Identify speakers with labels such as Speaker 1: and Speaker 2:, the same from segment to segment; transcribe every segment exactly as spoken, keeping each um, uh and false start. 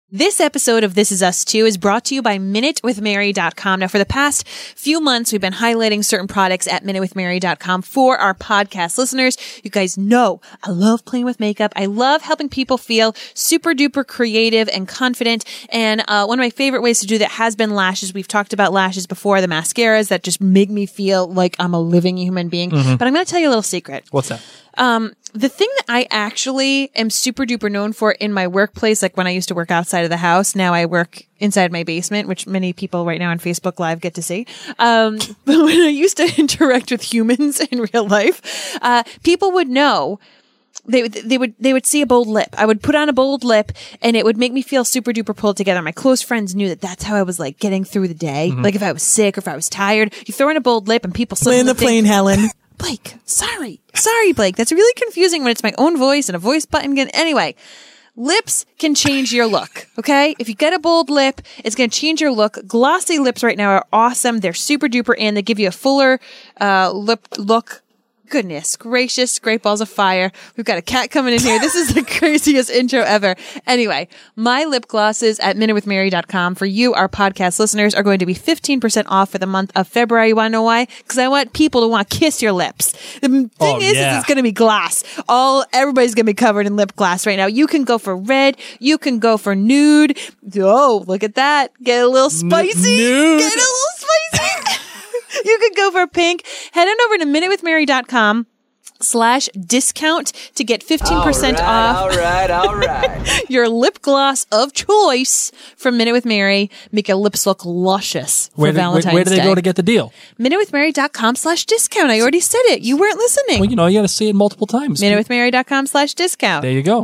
Speaker 1: This episode of This Is Us Too is brought to you by minute with mary dot com. Now, for the past few months, we've been highlighting certain products at minute with mary dot com for our podcast listeners. You guys know I love playing with makeup. I love helping people feel super duper creative and confident. And uh, one of my favorite ways to do that has been lashes. We've talked about lashes before, the mascaras that just make me feel like I'm a living human being. Mm-hmm. But I'm going to tell you a little secret.
Speaker 2: What's that?
Speaker 1: Um, the thing that I actually am super duper known for in my workplace, like when I used to work outside of the house, now I work inside my basement, which many people right now on Facebook Live get to see. Um, but when I used to interact with humans in real life, uh, people would know. They would, they would, they would see a bold lip. I would put on a bold lip and it would make me feel super duper pulled together. My close friends knew that that's how I was like getting through the day. Mm-hmm. Like if I was sick or if I was tired, you throw in a bold lip and people
Speaker 3: land the plane, Helen.
Speaker 1: Blake, sorry. Sorry, Blake. That's really confusing when it's my own voice and a voice button. Anyway, lips can change your look, okay? If you get a bold lip, it's going to change your look. Glossy lips right now are awesome. They're super duper and they give you a fuller uh lip look. Goodness gracious, great balls of fire. We've got a cat coming in here. This is the craziest intro ever. Anyway, my lip glosses at minute with mary dot com for you, our podcast listeners, are going to be fifteen percent off for the month of February. You want to know why? Because I want people to want to kiss your lips. The thing
Speaker 2: oh,
Speaker 1: is,
Speaker 2: yeah.
Speaker 1: is it's going to be gloss. All, everybody's going to be covered in lip gloss right now. You can go for red. You can go for nude. Oh, look at that. Get a little spicy.
Speaker 2: N- nude.
Speaker 1: Get a little spicy. You could go for pink. Head on over to minute with mary dot com slash discount to get fifteen percent
Speaker 4: all right,
Speaker 1: off.
Speaker 4: All right, all right.
Speaker 1: Your lip gloss of choice from Minute with Mary. Make your lips look luscious for
Speaker 2: where, did,
Speaker 1: Valentine's
Speaker 2: where, where do they
Speaker 1: Day.
Speaker 2: go to get the deal?
Speaker 1: minute with mary dot com slash discount. I already said it. You weren't listening.
Speaker 2: Well, you know, you got to say it multiple times.
Speaker 1: minute with mary dot com slash discount.
Speaker 2: There you go.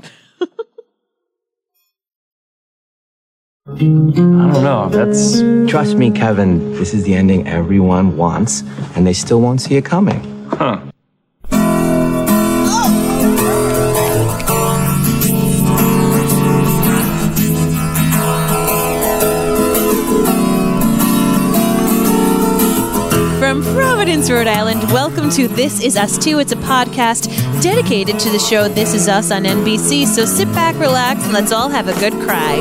Speaker 4: I don't know. That's trust me, Kevin. This is the ending everyone wants, and they still won't see it coming. Huh.
Speaker 1: From Providence, Rhode Island, welcome to This Is Us Too. It's a podcast dedicated to the show This Is Us on N B C. So sit back, relax, and let's all have a good cry.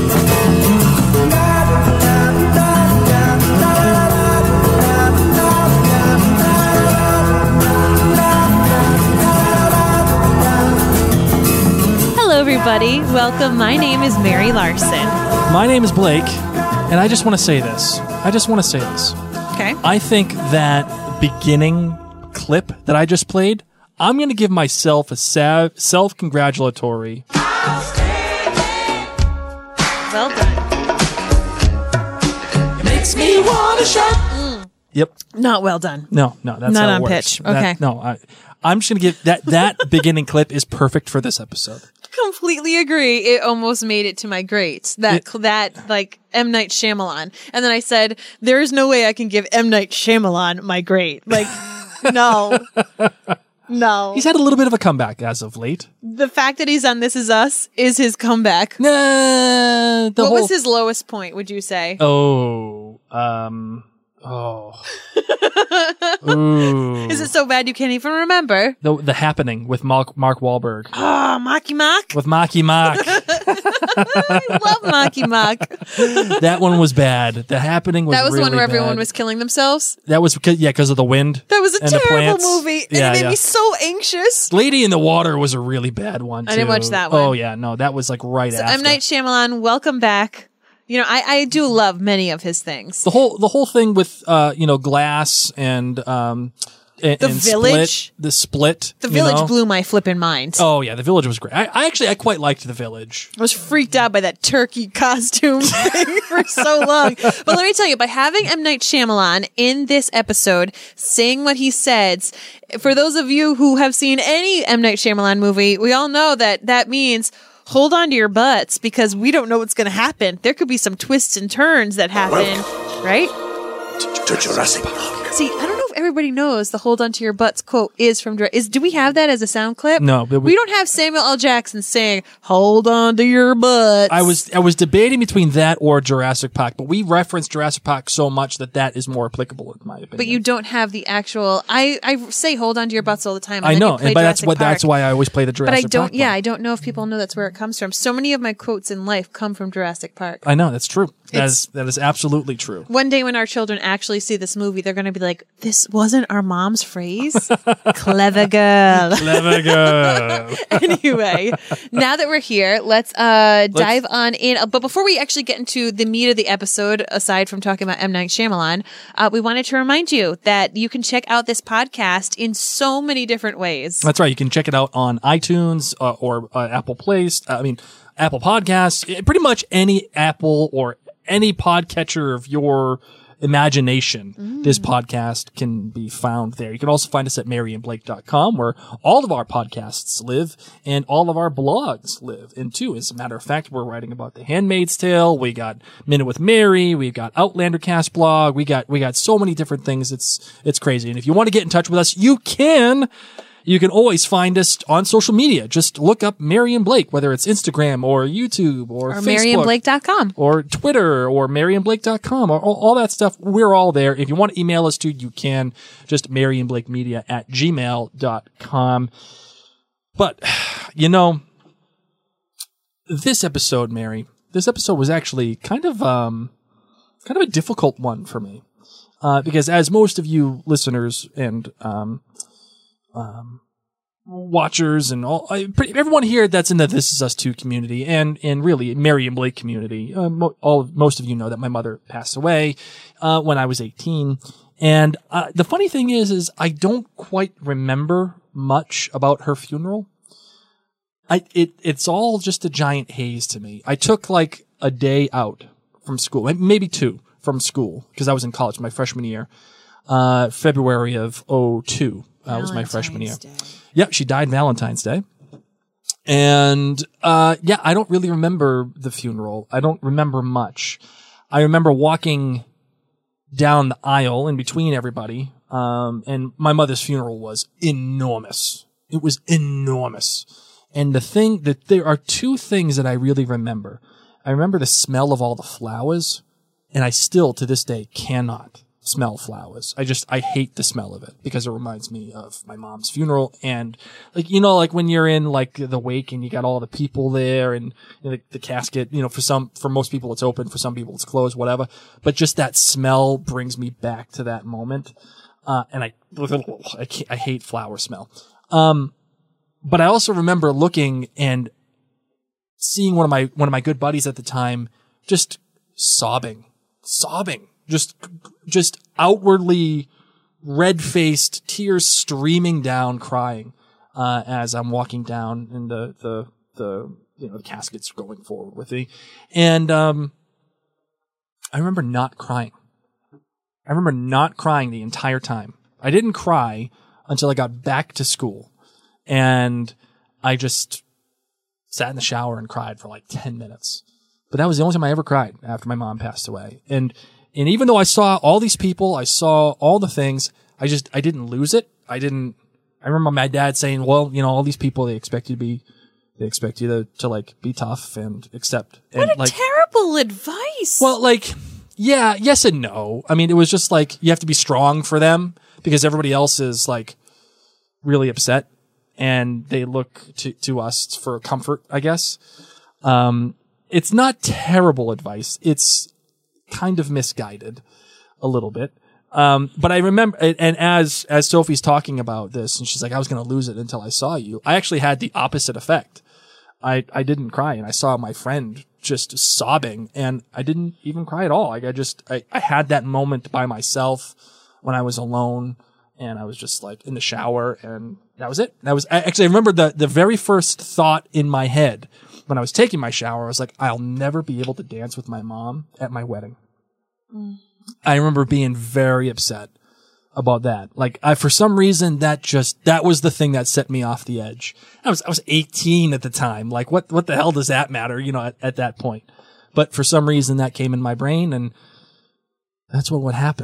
Speaker 1: Hello, everybody. Welcome. My name is Mary Larson.
Speaker 2: My name is Blake, and I just want to say this. I just want to say this.
Speaker 1: Okay.
Speaker 2: I think that beginning clip that I just played, I'm going to give myself a sa- self-congratulatory.
Speaker 1: Well done.
Speaker 2: Makes me want to shout. Mm. Yep.
Speaker 1: Not well done.
Speaker 2: No, no, that's
Speaker 1: Not
Speaker 2: how it
Speaker 1: on
Speaker 2: works.
Speaker 1: pitch.
Speaker 2: That-
Speaker 1: Okay.
Speaker 2: no, I, I'm just going to give that, that beginning clip is perfect for this episode.
Speaker 1: Completely agree. It almost made it to my greats. That
Speaker 2: It-
Speaker 1: that like M. Night Shyamalan, and then I said, "There is no way I can give M. Night Shyamalan my great." Like, no, no.
Speaker 2: He's had a little bit of a comeback as of late.
Speaker 1: The fact that he's on This Is Us is his comeback.
Speaker 2: Nah, the
Speaker 1: What
Speaker 2: whole,
Speaker 1: was his lowest point? Would you say?
Speaker 2: Oh, um, oh. Ooh.
Speaker 1: Is it so bad you can't even remember?
Speaker 2: The, the Happening with Mark, Mark Wahlberg.
Speaker 1: Oh, Mocky Mock.
Speaker 2: With Maki Mock.
Speaker 1: I love Mocky Mock.
Speaker 2: That one was bad. The Happening was
Speaker 1: That was
Speaker 2: really
Speaker 1: the one where
Speaker 2: bad.
Speaker 1: everyone was killing themselves.
Speaker 2: That was because, yeah, because of the wind.
Speaker 1: That was a
Speaker 2: and the
Speaker 1: terrible
Speaker 2: plants.
Speaker 1: movie, and
Speaker 2: Yeah,
Speaker 1: it made
Speaker 2: yeah.
Speaker 1: me so anxious.
Speaker 2: Lady in the Water was a really bad one, too.
Speaker 1: I didn't watch that one.
Speaker 2: Oh, yeah. No, that was like right
Speaker 1: So
Speaker 2: after.
Speaker 1: M. Night Shyamalan, welcome back. You know, I, I do love many of his things.
Speaker 2: The whole the whole thing with, uh, you know, Glass and, um, and,
Speaker 1: The
Speaker 2: and
Speaker 1: Village?
Speaker 2: Split, the Split.
Speaker 1: The
Speaker 2: you
Speaker 1: Village
Speaker 2: know?
Speaker 1: blew my flippin' mind.
Speaker 2: Oh, yeah. The Village was great. I, I actually, I quite liked The Village.
Speaker 1: I was freaked out by that turkey costume thing for so long. But let me tell you, by having M. Night Shyamalan in this episode, saying what he says, for those of you who have seen any M. Night Shyamalan movie, we all know that that means hold on to your butts because we don't know what's going to happen. There could be some twists and turns that happen, right?
Speaker 5: To Jurassic Park.
Speaker 1: See, I don't know if everybody knows the "Hold On to Your Butts" quote is from. Is do we have that as a sound clip?
Speaker 2: No, but we,
Speaker 1: we don't have Samuel L. Jackson saying "Hold on to your butts."
Speaker 2: I was I was debating between that or Jurassic Park, but we reference Jurassic Park so much that that is more applicable in my opinion.
Speaker 1: But you don't have the actual. I, I say "Hold on to your butts" all the time. And
Speaker 2: I
Speaker 1: then
Speaker 2: know,
Speaker 1: you play
Speaker 2: and but that's
Speaker 1: Jurassic
Speaker 2: what
Speaker 1: Park.
Speaker 2: that's why I always play the Jurassic
Speaker 1: But I don't.
Speaker 2: Park
Speaker 1: Yeah,
Speaker 2: one.
Speaker 1: I don't know if people know that's where it comes from. So many of my quotes in life come from Jurassic Park.
Speaker 2: I know that's true. That
Speaker 1: It's-
Speaker 2: is that is absolutely true.
Speaker 1: One day when our children actually see this movie, they're going to be like, "This wasn't our mom's phrase." Clever girl.
Speaker 2: Clever girl.
Speaker 1: Anyway, now that we're here, let's uh dive on in. Uh, But before we actually get into the meat of the episode, aside from talking about M. Night Shyamalan, uh, we wanted to remind you that you can check out this podcast in so many different ways.
Speaker 2: That's right. You can check it out on iTunes uh, or uh, Apple Plays. Uh, I mean, Apple Podcasts. eh, Pretty much any Apple or any podcatcher of your imagination.
Speaker 1: Mm.
Speaker 2: This podcast can be found there. You can also find us at mary and blake dot com, where all of our podcasts live and all of our blogs live. And too, as a matter of fact, we're writing about The Handmaid's Tale. We got Minute with Mary. We've got Outlander Cast blog. We got we got so many different things. It's it's crazy. And if you want to get in touch with us, you can. You can always find us on social media. Just look up Mary and Blake, whether it's Instagram or YouTube or,
Speaker 1: Or
Speaker 2: Facebook.
Speaker 1: mary and blake dot com.
Speaker 2: Or Twitter or mary and blake dot com or all, all that stuff. We're all there. If you want to email us to, you can just maryandblakemedia at gmail dot com. But, you know, this episode, Mary, this episode was actually kind of, um, kind of a difficult one for me. Uh, because as most of you listeners and, um, um, watchers and all, I, pretty, everyone here that's in the This Is Us Two community and, and really Mary and Blake community. Uh, mo- all, most of you know that my mother passed away, uh, when I was eighteen. And, uh, the funny thing is, is I don't quite remember much about her funeral. I, it, it's all just a giant haze to me. I took like a day out from school, maybe two from school, because I was in college my freshman year, uh, February of oh two. Uh, was my freshman year.
Speaker 1: Day.
Speaker 2: Yeah, she died Valentine's Day. And, uh, yeah, I don't really remember the funeral. I don't remember much. I remember walking down the aisle in between everybody. Um, and my mother's funeral was enormous. It was enormous. And the thing that there are two things that I really remember. I remember the smell of all the flowers, and I still to this day cannot smell flowers. I just, I hate the smell of it because it reminds me of my mom's funeral. And like, you know, like when you're in like the wake and you got all the people there and you know, the, the casket, you know, for some, for most people it's open, for some people it's closed, whatever. But just that smell brings me back to that moment. Uh, and I, I, can't, I hate flower smell. Um, but I also remember looking and seeing one of my, one of my good buddies at the time just sobbing, sobbing. Just, just outwardly red-faced, tears streaming down, crying, uh, as I'm walking down and the, the, the, you know, the casket's going forward with me. And, um, I remember not crying. I remember not crying the entire time. I didn't cry until I got back to school. And I just sat in the shower and cried for like ten minutes. But that was the only time I ever cried after my mom passed away. And, And even though I saw all these people, I saw all the things, I just, I didn't lose it. I didn't, I remember my dad saying, well, you know, all these people, they expect you to be, they expect you to, to like be tough and accept. And
Speaker 1: What a
Speaker 2: like,
Speaker 1: terrible advice.
Speaker 2: well, like, yeah, yes and no. I mean, it was just like, you have to be strong for them because everybody else is like really upset and they look to, to us for comfort, I guess. Um, it's not terrible advice. It's kind of misguided a little bit. Um, but I remember, and as, as Sophie's talking about this and she's like, I was going to lose it until I saw you. I actually had the opposite effect. I, I didn't cry and I saw my friend just sobbing and I didn't even cry at all. Like I just, I, I had that moment by myself when I was alone and I was just like in the shower and that was it. That was actually, I remember the, the very first thought in my head when I was taking my shower, I was like, I'll never be able to dance with my mom at my wedding. Mm. I remember being very upset about that. Like, I, for some reason, that just, that was the thing that set me off the edge. I was, I was eighteen at the time. Like, what, what the hell does that matter, you know, at, at that point? But for some reason, that came in my brain, and that's what, what happened.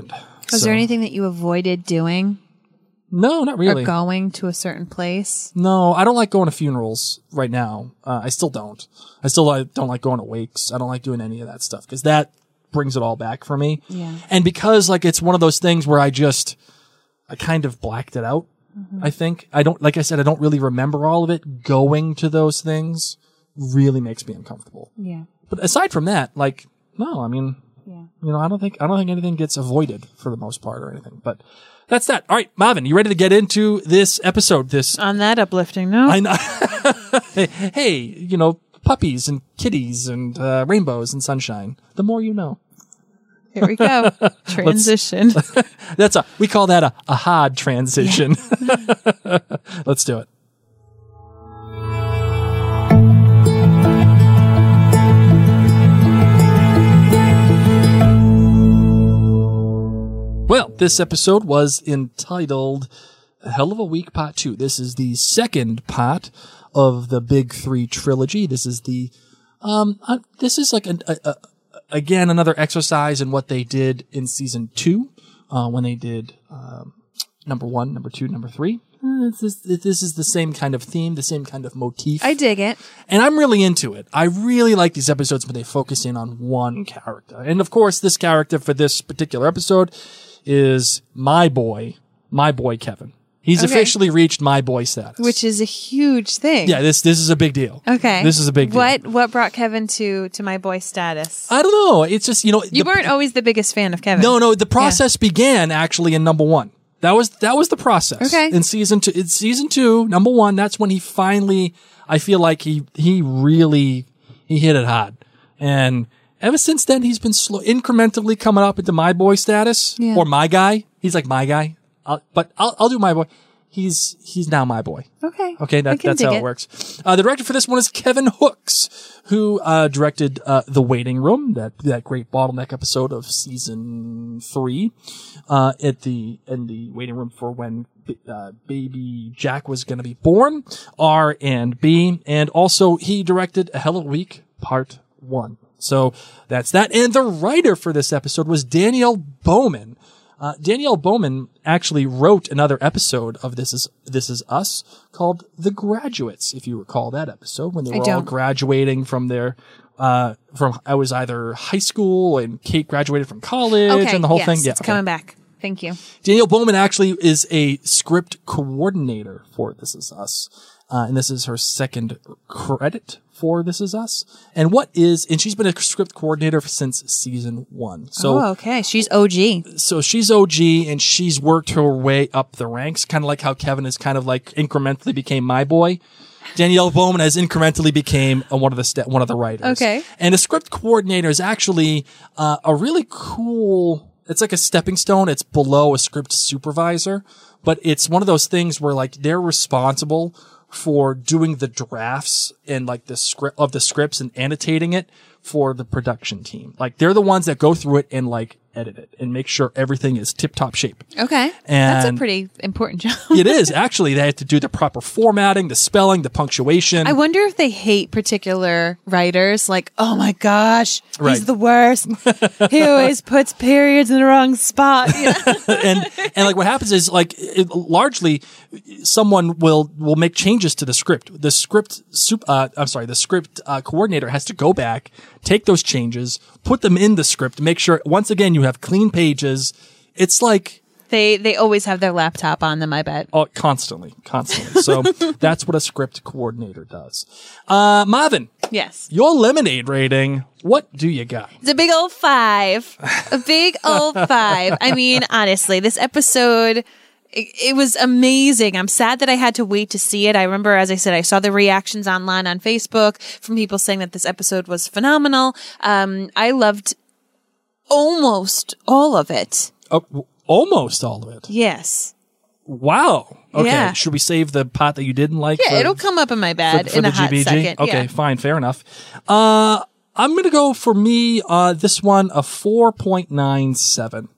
Speaker 1: Was
Speaker 2: So-
Speaker 1: there anything that you avoided doing
Speaker 2: No, not really.
Speaker 1: or going to a certain place?
Speaker 2: No, I don't like going to funerals right now. Uh, I still don't. I still like, don't like going to wakes. I don't like doing any of that stuff because that brings it all back for me.
Speaker 1: Yeah.
Speaker 2: And because like it's one of those things where I just, I kind of blacked it out. Mm-hmm. I think I don't, like I said, I don't really remember all of it. Going to those things really makes me uncomfortable.
Speaker 1: Yeah.
Speaker 2: But aside from that, like, no, I mean,
Speaker 1: Yeah.
Speaker 2: you know, I don't think, I don't think anything gets avoided for the most part or anything, but that's that. All right, Marvin, you ready to get into this episode? This,
Speaker 1: On that uplifting note.
Speaker 2: I know. hey, hey, you know, puppies and kitties and uh, rainbows and sunshine. The more you know.
Speaker 1: Here we go. Transition.
Speaker 2: That's a, we call that a, a hard transition. Let's do it. Well, this episode was entitled A Hell of a Week Part two. This is the second part of the Big Three trilogy. This is the, um, uh, this is like, a, a, a, again, another exercise in what they did in season two, uh, when they did, um, number one, number two, number three. Uh, This is, this is the same kind of theme, the same kind of motif.
Speaker 1: I dig it.
Speaker 2: And I'm really into it. I really like these episodes when they focus in on one character. And of course, this character for this particular episode is my boy, my boy Kevin. He's
Speaker 1: Okay.
Speaker 2: officially reached my boy status.
Speaker 1: Which is a huge thing.
Speaker 2: yeah, this this is a big deal.
Speaker 1: Okay.
Speaker 2: This is a big deal.
Speaker 1: What what brought Kevin to to my boy status?
Speaker 2: I don't know. It's just, you know,
Speaker 1: You
Speaker 2: the-
Speaker 1: weren't always the biggest fan of Kevin.
Speaker 2: No, no, the process began actually in number one. That was that was the process.
Speaker 1: Okay.
Speaker 2: In season two, in season two, number one, that's when he finally, I feel like he he really he hit it hard, and ever since then he's been slow, incrementally coming up into my boy status
Speaker 1: Yeah.
Speaker 2: or my guy. He's like my guy, I'll, but I'll I'll do my boy. He's he's now my boy.
Speaker 1: Okay.
Speaker 2: Okay,
Speaker 1: I
Speaker 2: that,
Speaker 1: can
Speaker 2: that's
Speaker 1: dig
Speaker 2: how it,
Speaker 1: it
Speaker 2: works. Uh, the director for this one is Kevin Hooks, who uh, directed uh, The Waiting Room, that that great bottleneck episode of season three, uh, at the in the waiting room for when uh, baby Jack was going to be born. R and B, and also he directed A Hell of a Week Part One. So that's that. And the writer for this episode was Danielle Bowman. Uh, Danielle Bowman actually wrote another episode of This Is This Is Us called The Graduates, if you recall that episode, when they
Speaker 1: I
Speaker 2: were all
Speaker 1: don't.
Speaker 2: graduating from their, uh, from, I was either high school and Kate graduated from college
Speaker 1: Okay.
Speaker 2: and the whole
Speaker 1: yes,
Speaker 2: thing. Yeah,
Speaker 1: it's
Speaker 2: okay.
Speaker 1: coming back. Thank you.
Speaker 2: Danielle Bowman actually is a script coordinator for This Is Us. Uh, and this is her second credit for This Is Us. And what is, and she's been a script coordinator since season one. So,
Speaker 1: oh, okay. She's O G.
Speaker 2: so she's O G and she's worked her way up the ranks, kind of like how Kevin is kind of like incrementally became my boy. Danielle Bowman has incrementally became uh, one of the st- one of the writers.
Speaker 1: Okay.
Speaker 2: And a script coordinator is actually uh, a really cool. It's like a stepping stone. It's below a script supervisor, but it's one of those things where like they're responsible for doing the drafts and like the script of the scripts and annotating it for the production team. Like they're the ones that go through it and like edit it and make sure everything is tip top shape.
Speaker 1: Okay. That's a
Speaker 2: And-
Speaker 1: pretty important job.
Speaker 2: It is actually, they have to do the proper formatting, the spelling, the punctuation.
Speaker 1: I wonder if they hate particular writers. Like, oh my gosh,
Speaker 2: Right.
Speaker 1: he's the worst. He always puts periods in the wrong spot. You know?
Speaker 2: and and like what happens is like it, largely someone will will make changes to the script. The script sup- uh, I'm sorry, the script uh, coordinator has to go back, take those changes, put them in the script, make sure once again you have clean pages. It's like
Speaker 1: They they always have their laptop on them, I bet.
Speaker 2: oh, constantly, constantly. So that's what a script coordinator does. Uh, Marvin,
Speaker 1: Yes.
Speaker 2: your lemonade rating. What do you got?
Speaker 1: It's a big old five. A big old five. I mean, honestly, this episode, it, it was amazing. I'm sad that I had to wait to see it. I remember, as I said, I saw the reactions online on Facebook from people saying that this episode was phenomenal. Um, I loved almost all of it.
Speaker 2: Oh, w- almost all of it.
Speaker 1: Yes.
Speaker 2: Wow. Okay.
Speaker 1: Yeah.
Speaker 2: Should we save the part that you didn't like?
Speaker 1: Yeah,
Speaker 2: for-
Speaker 1: it'll come up in my bad
Speaker 2: for, for
Speaker 1: in
Speaker 2: the
Speaker 1: a hot
Speaker 2: G B G?
Speaker 1: second.
Speaker 2: Okay,
Speaker 1: Yeah.
Speaker 2: fine, fair enough. Uh, I'm gonna go for me, uh, this one, a four point nine seven.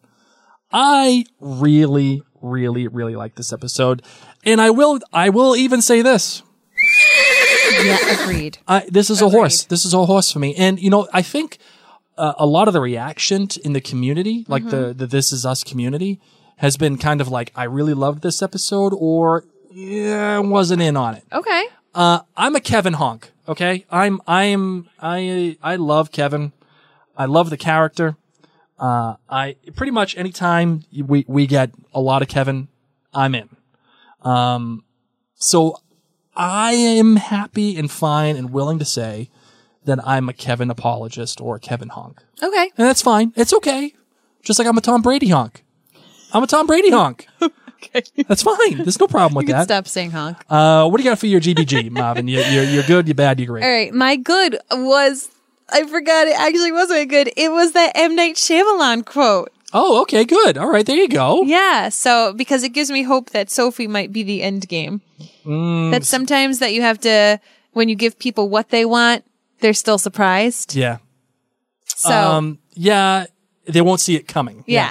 Speaker 2: I really, really, really like this episode. And I will, I will even say this.
Speaker 1: Yeah, agreed.
Speaker 2: I, this is a horse. This is a horse for me. And, you know, I think uh, a lot of the reaction t- in the community, like
Speaker 1: Mm-hmm.
Speaker 2: the, the This Is Us community, has been kind of like, I really loved this episode, or yeah, I wasn't in on it.
Speaker 1: Okay.
Speaker 2: Uh, I'm a Kevin honk. Okay. I'm, I am, I, I love Kevin. I love the character. Uh, I pretty much anytime we, we get a lot of Kevin, I'm in. Um, so I am happy and fine and willing to say that I'm a Kevin apologist or a Kevin honk.
Speaker 1: Okay.
Speaker 2: And that's fine. It's okay. Just like I'm a Tom Brady honk. I'm a Tom Brady honk.
Speaker 1: Okay.
Speaker 2: That's fine. There's no problem with
Speaker 1: You can
Speaker 2: that.
Speaker 1: stop saying honk.
Speaker 2: Uh, what do you got for your G B G, Marvin? You, you're, you're good, you're bad, you're great.
Speaker 1: All right. My good was, I forgot it actually wasn't good. It was that M. Night Shyamalan quote.
Speaker 2: Oh, okay, good. All right, there you go.
Speaker 1: Yeah. So, because it gives me hope that Sophie might be the end game.
Speaker 2: Mm,
Speaker 1: That sometimes that you have to, when you give people what they want, they're still surprised.
Speaker 2: yeah.
Speaker 1: So,
Speaker 2: Um, yeah, they won't see it coming.
Speaker 1: yeah.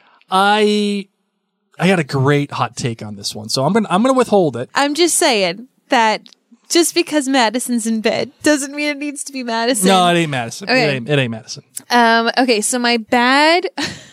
Speaker 2: I I got a great hot take on this one, so I'm gonna I'm gonna withhold it.
Speaker 1: I'm just saying that just because Madison's in bed doesn't mean it needs to be Madison.
Speaker 2: No, it ain't Madison.
Speaker 1: Okay.
Speaker 2: It ain't it ain't Madison.
Speaker 1: Um, okay, so my bad.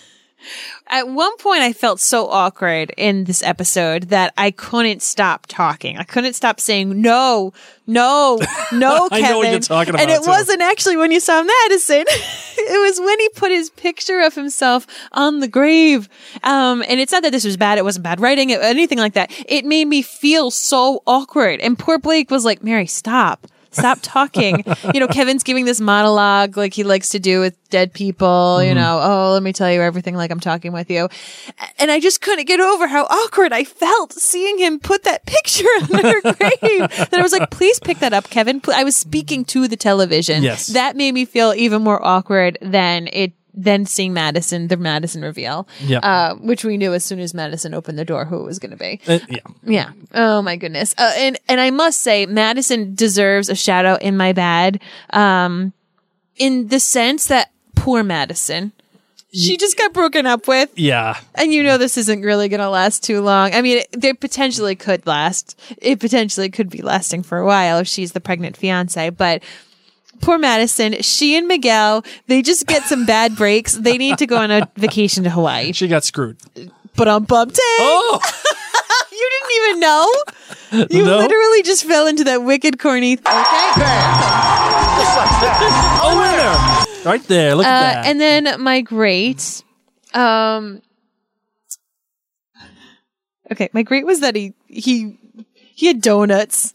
Speaker 1: At one point, I felt so awkward in this episode that I couldn't stop talking. I couldn't stop saying no, no, no, Kevin.
Speaker 2: I know what you're talking
Speaker 1: And
Speaker 2: about,
Speaker 1: it
Speaker 2: too.
Speaker 1: wasn't actually when you saw Madison. It was when he put his picture of himself on the grave. Um, and it's not that this was bad. It wasn't bad writing, it, anything like that. It made me feel so awkward. And poor Blake was like, Mary, stop. Stop talking. You know, Kevin's giving this monologue like he likes to do with dead people, you know, oh, let me tell you everything like I'm talking with you. And I just couldn't get over how awkward I felt seeing him put that picture on her grave. Then I was like, please pick that up, Kevin. Pl- I was speaking to the television.
Speaker 2: Yes.
Speaker 1: That made me feel even more awkward than it than seeing Madison, the Madison reveal.
Speaker 2: Yeah.
Speaker 1: Uh, which we knew as soon as Madison opened the door who it was going to be.
Speaker 2: Uh, yeah.
Speaker 1: Yeah. Oh my goodness. Uh, and and I must say, Madison deserves a shout out in my bad, um, in the sense that poor Madison, she just got broken up with,
Speaker 2: Yeah.
Speaker 1: and you know this isn't really going to last too long. I mean, it, they potentially could last. It potentially could be lasting for a while if she's the pregnant fiance, but. Poor Madison, she and Miguel, they just get some bad breaks. They need to go on a vacation to Hawaii.
Speaker 2: She got screwed.
Speaker 1: But on bumped it.
Speaker 2: Oh,
Speaker 1: You didn't even know? You
Speaker 2: No.
Speaker 1: literally just fell into that wicked corny. Th- okay.
Speaker 2: a winner. Right there. Look
Speaker 1: Uh,
Speaker 2: at that.
Speaker 1: and then my great, um, okay, my great was that he, he, he had donuts.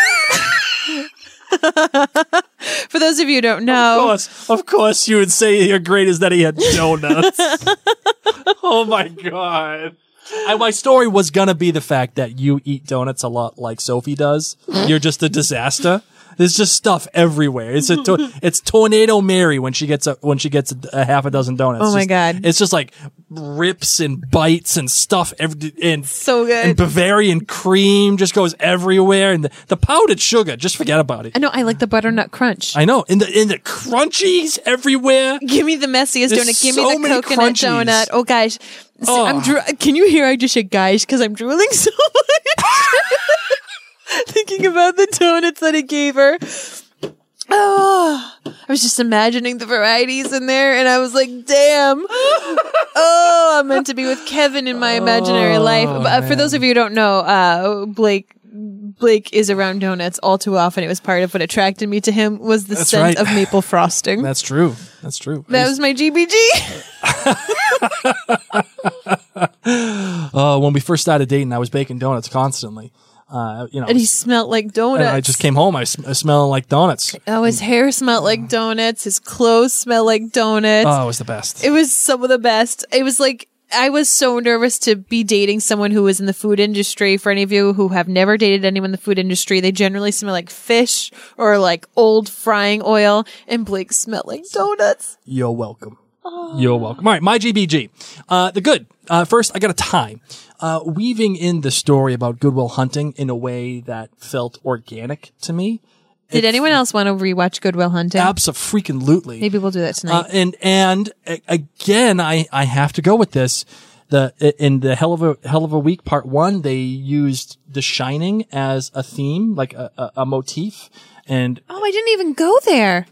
Speaker 1: For those of you who don't
Speaker 2: Of
Speaker 1: know,
Speaker 2: course, of course, you would say your great is that he had donuts. Oh my god! I, my story was gonna be the fact that you eat donuts a lot like Sophie does. You're just a disaster. There's just stuff everywhere. It's a to- it's Tornado Mary when she gets a when she gets a, a half a dozen donuts.
Speaker 1: Oh my
Speaker 2: Just-
Speaker 1: God.
Speaker 2: It's just like rips and bites and stuff. Every, and
Speaker 1: So good.
Speaker 2: And Bavarian cream just goes everywhere. And the, the powdered sugar, just forget about it.
Speaker 1: I know I like the butternut crunch.
Speaker 2: I know. And the in the crunchies everywhere.
Speaker 1: Give me the messiest
Speaker 2: There's
Speaker 1: donut. Give
Speaker 2: so
Speaker 1: me the
Speaker 2: many
Speaker 1: coconut
Speaker 2: crunchies.
Speaker 1: donut. Oh gosh,
Speaker 2: Oh.
Speaker 1: I'm. Dro- Can you hear? I just said guys because I'm drooling so much. Thinking about the donuts that he gave her. Oh, I was just imagining the varieties in there, and I was like, "Damn! Oh, I'm meant to be with Kevin in my imaginary
Speaker 2: Oh,
Speaker 1: life." But uh, for those of you who don't know, uh, Blake. Blake is around donuts all too often. It was part of what attracted me to him was the
Speaker 2: That's
Speaker 1: scent
Speaker 2: right.
Speaker 1: of maple frosting.
Speaker 2: That's true. That's true.
Speaker 1: That was my G B G.
Speaker 2: Uh, when we first started dating, I was baking donuts constantly. Uh, you know,
Speaker 1: And he smelled like donuts.
Speaker 2: and I just came home. I, sm- I smelling like donuts.
Speaker 1: Oh, his hair smelled like donuts. His clothes smelled like donuts.
Speaker 2: Oh, it was the best.
Speaker 1: It was some of the best. It was like, I was so nervous to be dating someone who was in the food industry. For any of you who have never dated anyone in the food industry, they generally smell like fish or like old frying oil. And Blake smelled like donuts.
Speaker 2: You're welcome. You're welcome. All right, my G B G. Uh, the good. Uh, first, I got a tie. Uh, weaving in the story about Goodwill Hunting in a way that felt organic to me.
Speaker 1: Did anyone else want to rewatch Goodwill Hunting?
Speaker 2: Abso-freaking-lutely.
Speaker 1: Maybe we'll do that tonight.
Speaker 2: Uh, and and a- again, I I have to go with this. The in the Hell of a Hell of a Week Part One, they used The Shining as a theme, like a, a, a motif, and
Speaker 1: oh, I didn't even go there.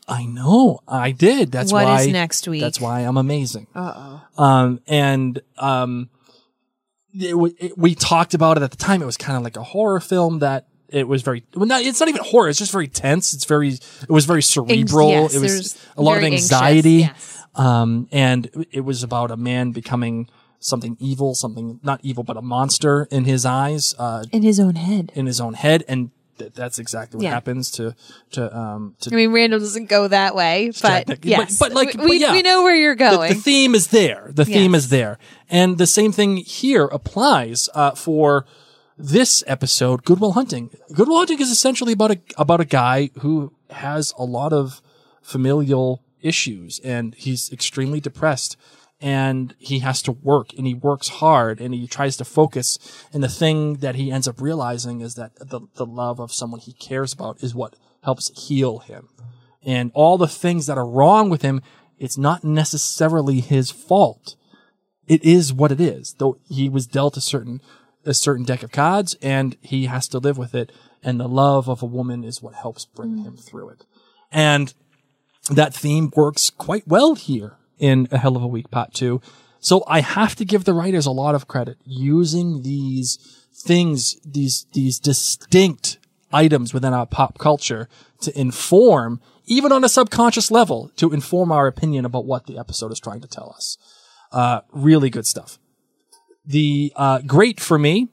Speaker 2: I know. I did. That's
Speaker 1: What
Speaker 2: why.
Speaker 1: is next week?
Speaker 2: That's why I'm amazing.
Speaker 1: Uh oh.
Speaker 2: Um, and um, it, w- it, we talked about it at the time. It was kind of like a horror film that it was very. Well, not, it's not even horror. It's just very tense. It's very. It was very cerebral.
Speaker 1: Yes,
Speaker 2: it was
Speaker 1: there's
Speaker 2: a lot of
Speaker 1: very
Speaker 2: anxiety.
Speaker 1: anxious, yes.
Speaker 2: Um, and it was about a man becoming something evil, something not evil, but a monster in his eyes, uh,
Speaker 1: In his own head.
Speaker 2: in his own head, and th- that's exactly what
Speaker 1: Yeah.
Speaker 2: happens to to um to
Speaker 1: I mean, Randall doesn't go that way, but
Speaker 2: Jack-
Speaker 1: yes,
Speaker 2: but- but like-
Speaker 1: we,
Speaker 2: but
Speaker 1: we,
Speaker 2: yeah.
Speaker 1: we know where you're
Speaker 2: the,
Speaker 1: going.
Speaker 2: the theme is there. The theme
Speaker 1: Yes.
Speaker 2: is there, and the same thing here applies uh, for this episode, Good Will Hunting. Good Will Hunting is essentially about a about a guy who has a lot of familial issues, and he's extremely depressed. And he has to work, and he works hard, and he tries to focus. And the thing that he ends up realizing is that the, the love of someone he cares about is what helps heal him. And all the things that are wrong with him, it's not necessarily his fault. It is what it is. Though he was dealt a certain, a certain deck of cards, and he has to live with it. And the love of a woman is what helps bring him through it. And that theme works quite well here in A Hell of a Week Part Two. So I have to give the writers a lot of credit using these things, these, these distinct items within our pop culture to inform, even on a subconscious level, to inform our opinion about what the episode is trying to tell us. Uh, really good stuff. The, uh, great for me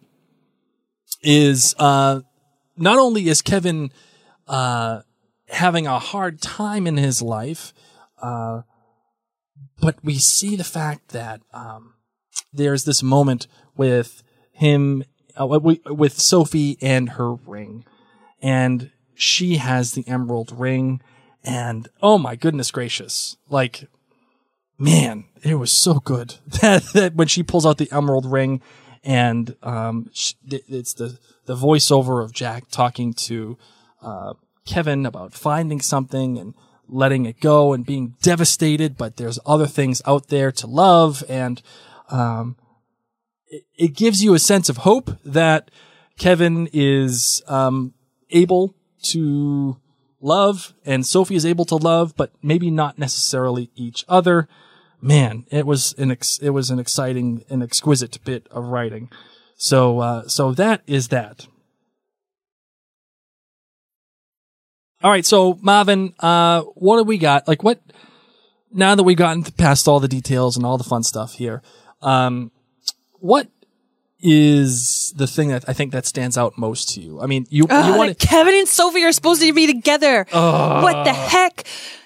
Speaker 2: is, uh, not only is Kevin, uh, having a hard time in his life, uh, but we see the fact that um, there's this moment with him, uh, with Sophie and her ring. And she has the emerald ring. And oh my goodness gracious. Like, man, it was so good that, that when she pulls out the emerald ring and um, she, it's the, the voiceover of Jack talking to uh, Kevin about finding something and letting it go and being devastated, but there's other things out there to love. And, um, it, it gives you a sense of hope that Kevin is, um, able to love and Sophie is able to love, but maybe not necessarily each other. Man, it was an, ex- it was an exciting and exquisite bit of writing. So, uh, so that is that. All right, so Marvin, uh, what do we got? Like, what? Now that we've gotten past all the details and all the fun stuff here, um, what is the thing that I think that stands out most to you? I mean, you
Speaker 1: Uh,
Speaker 2: you want to
Speaker 1: Kevin and Sophie are supposed to be together. What the heck?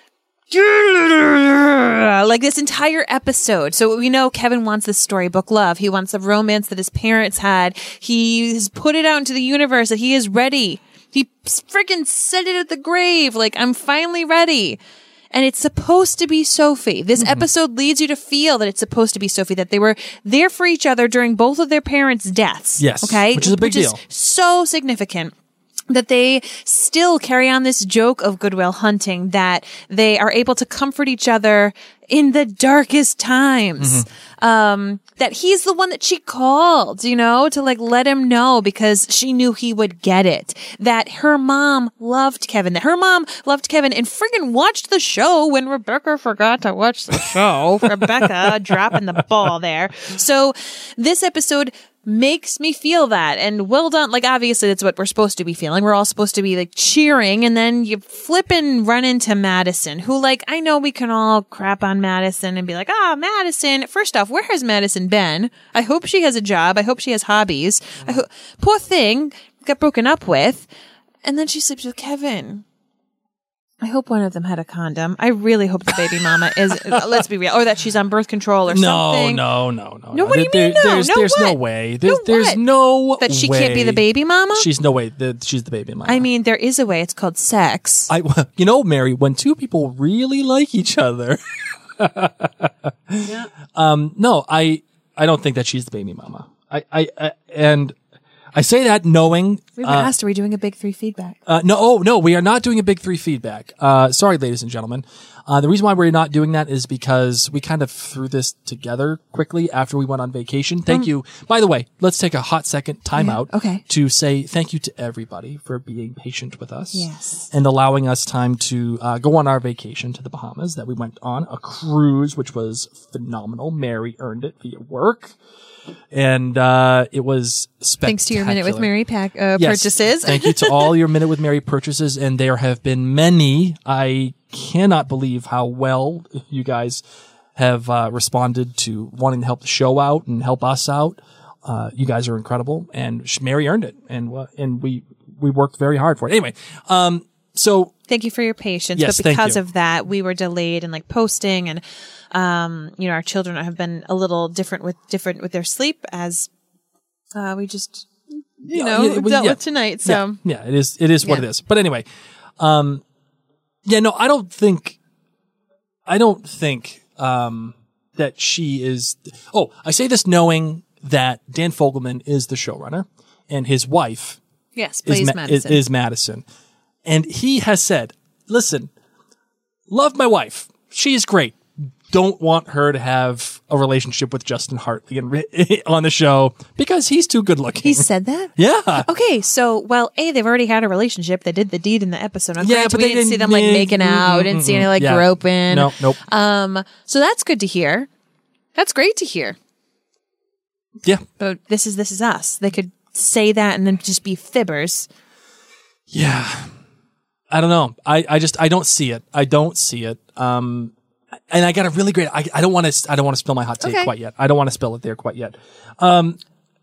Speaker 1: Like this entire episode. So we know Kevin wants this storybook love. He wants the romance that his parents had. He's put it out into the universe that he is ready. He freaking said it at the grave. Like, I'm finally ready. And it's supposed to be Sophie. This mm-hmm. episode leads you to feel that it's supposed to be Sophie, that they were there for each other during both of their parents' deaths.
Speaker 2: Yes.
Speaker 1: Okay.
Speaker 2: Which is a big
Speaker 1: which
Speaker 2: deal.
Speaker 1: Is so significant. That they still carry on this joke of Good Will Hunting, that they are able to comfort each other in the darkest times. Mm-hmm. Um, that he's the one that she called, you know, to like let him know because she knew he would get it. That her mom loved Kevin, that her mom loved Kevin and friggin' watched the show when Rebecca forgot to watch the show. Rebecca dropping the ball there. So this episode makes me feel that. And well done. Like, obviously, that's what we're supposed to be feeling. We're all supposed to be like cheering. And then you flip and run into Madison, who, like, I know we can all crap on Madison and be like, ah, oh, Madison. First off, where has Madison been? I hope she has a job. I hope she has hobbies. I ho- Poor thing got broken up with. And then she sleeps with Kevin. I hope one of them had a condom. I really hope the baby mama is, let's be real, or that she's on birth control or
Speaker 2: no,
Speaker 1: something.
Speaker 2: No, no, no,
Speaker 1: no. What do you mean, no?
Speaker 2: There's,
Speaker 1: no,
Speaker 2: there's
Speaker 1: what?
Speaker 2: no way. There's,
Speaker 1: no
Speaker 2: there's
Speaker 1: what?
Speaker 2: no
Speaker 1: That she
Speaker 2: way.
Speaker 1: can't be the baby mama?
Speaker 2: She's no way. The, she's the baby mama.
Speaker 1: I mean, there is a way. It's called sex.
Speaker 2: I, you know, Mary, when two people really like each other. yeah. Um, no, I, I don't think that she's the baby mama. I, I, I and I say that knowing.
Speaker 1: We've
Speaker 2: uh,
Speaker 1: asked, are we doing a big three feedback?
Speaker 2: Uh, no, oh, no, we are not doing a big three feedback. Uh, sorry, ladies and gentlemen. Uh, the reason why we're not doing that is because we kind of threw this together quickly after we went on vacation. Thank
Speaker 1: Um,
Speaker 2: you. By the way, let's take a hot second timeout
Speaker 1: Yeah, okay.
Speaker 2: to say thank you to everybody for being patient with us.
Speaker 1: Yes.
Speaker 2: And allowing us time to uh, go on our vacation to the Bahamas that we went on, a cruise, which was phenomenal. Mary earned it via work. And uh, it was spectacular.
Speaker 1: Thanks to your Minute with Mary pack uh,
Speaker 2: Yes.
Speaker 1: purchases.
Speaker 2: Thank you to all your Minute with Mary purchases. And there have been many. I cannot believe how well you guys have uh, responded to wanting to help the show out and help us out. Uh, you guys are incredible. And sh- Mary earned it. And uh, and we, we worked very hard for it. Anyway, um, so
Speaker 1: Thank you for your patience.
Speaker 2: Yes,
Speaker 1: but
Speaker 2: thank
Speaker 1: because
Speaker 2: you.
Speaker 1: of that, we were delayed in like posting and, um, you know, our children have been a little different with different with their sleep as, uh, we just, you
Speaker 2: Yeah,
Speaker 1: know,
Speaker 2: yeah, well,
Speaker 1: dealt
Speaker 2: yeah.
Speaker 1: with tonight. So
Speaker 2: Yeah, yeah, it is. It is what
Speaker 1: Yeah.
Speaker 2: it is. But anyway, um, yeah, no, I don't think, I don't think, um, that she is. Oh, I say this knowing that Dan Fogelman is the showrunner, and his wife
Speaker 1: yes,
Speaker 2: is,
Speaker 1: please,
Speaker 2: Ma-
Speaker 1: Madison.
Speaker 2: is, is Madison, and he has said, "Listen, love my wife. She is great. Don't want her to have a relationship with Justin Hartley and re- on the show because he's too good looking."
Speaker 1: He said that?
Speaker 2: Yeah.
Speaker 1: Okay, so, well, A, they've already had a relationship. They did the deed in the episode. Now,
Speaker 2: Yeah,
Speaker 1: granted,
Speaker 2: but
Speaker 1: we
Speaker 2: they
Speaker 1: didn't see
Speaker 2: didn't
Speaker 1: them, like,
Speaker 2: make-
Speaker 1: making out.
Speaker 2: mm,
Speaker 1: Didn't
Speaker 2: mm,
Speaker 1: see any,
Speaker 2: mm,
Speaker 1: like,
Speaker 2: yeah.
Speaker 1: groping.
Speaker 2: No, nope.
Speaker 1: Um, so that's good to hear. That's great to hear.
Speaker 2: Yeah.
Speaker 1: But this is, this is us. They could say that and then just be fibbers.
Speaker 2: Yeah. I don't know. I, I just, I don't see it. I don't see it. Um, and I got a really great, I, I don't want to, I don't want to spill my hot take
Speaker 1: Okay.
Speaker 2: quite yet. I don't want to spill it there quite yet. Um,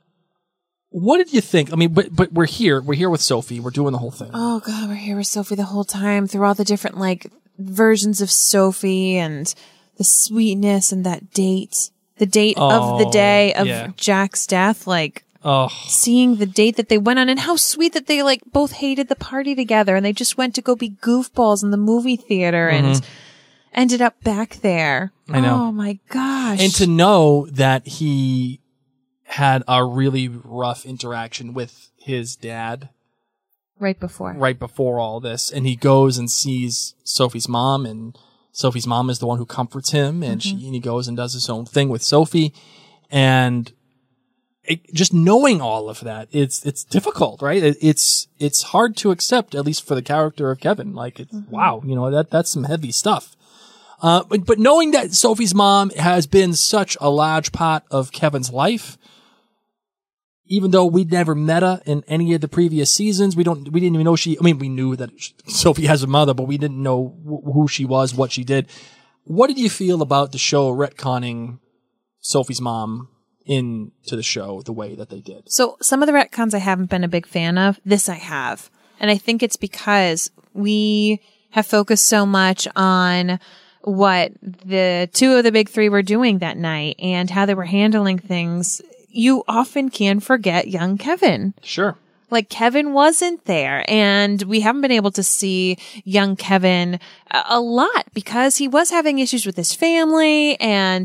Speaker 2: what did you think? I mean, but, but we're here, we're here with Sophie. We're doing the whole thing.
Speaker 1: Oh God, we're here with Sophie the whole time through all the different like versions of Sophie and the sweetness and that date, the date of the
Speaker 2: Oh,
Speaker 1: day of
Speaker 2: yeah.
Speaker 1: Jack's death, like
Speaker 2: Oh,
Speaker 1: seeing the date that they went on and how sweet that they like both hated the party together and they just went to go be goofballs in the movie theater and ended up back there.
Speaker 2: Mm-hmm. I know.
Speaker 1: Oh my gosh.
Speaker 2: and to know that he had a really rough interaction with his dad
Speaker 1: right before.
Speaker 2: right before all this, and he goes and sees Sophie's mom, and Sophie's mom is the one who comforts him, and she and he goes and does his own thing with Sophie, and it, just knowing all of that, it's it's difficult, right? It, it's it's hard to accept, at least for the character of Kevin. Like, it's, wow, you know that that's some heavy stuff. Uh, but but knowing that Sophie's mom has been such a large part of Kevin's life. Even though we'd never met her in any of the previous seasons, we don't, we didn't even know she, I mean, we knew that Sophie has a mother, but we didn't know wh- who she was, what she did. What did you feel about the show retconning Sophie's mom into the show the way that they did?
Speaker 1: So some of the retcons I haven't been a big fan of. This I have. And I think it's because we have focused so much on what the two of the big three were doing that night and how they were handling things. You often can forget young Kevin.
Speaker 2: Sure.
Speaker 1: Like Kevin wasn't there and we haven't been able to see young Kevin a, a lot because he was having issues with his family and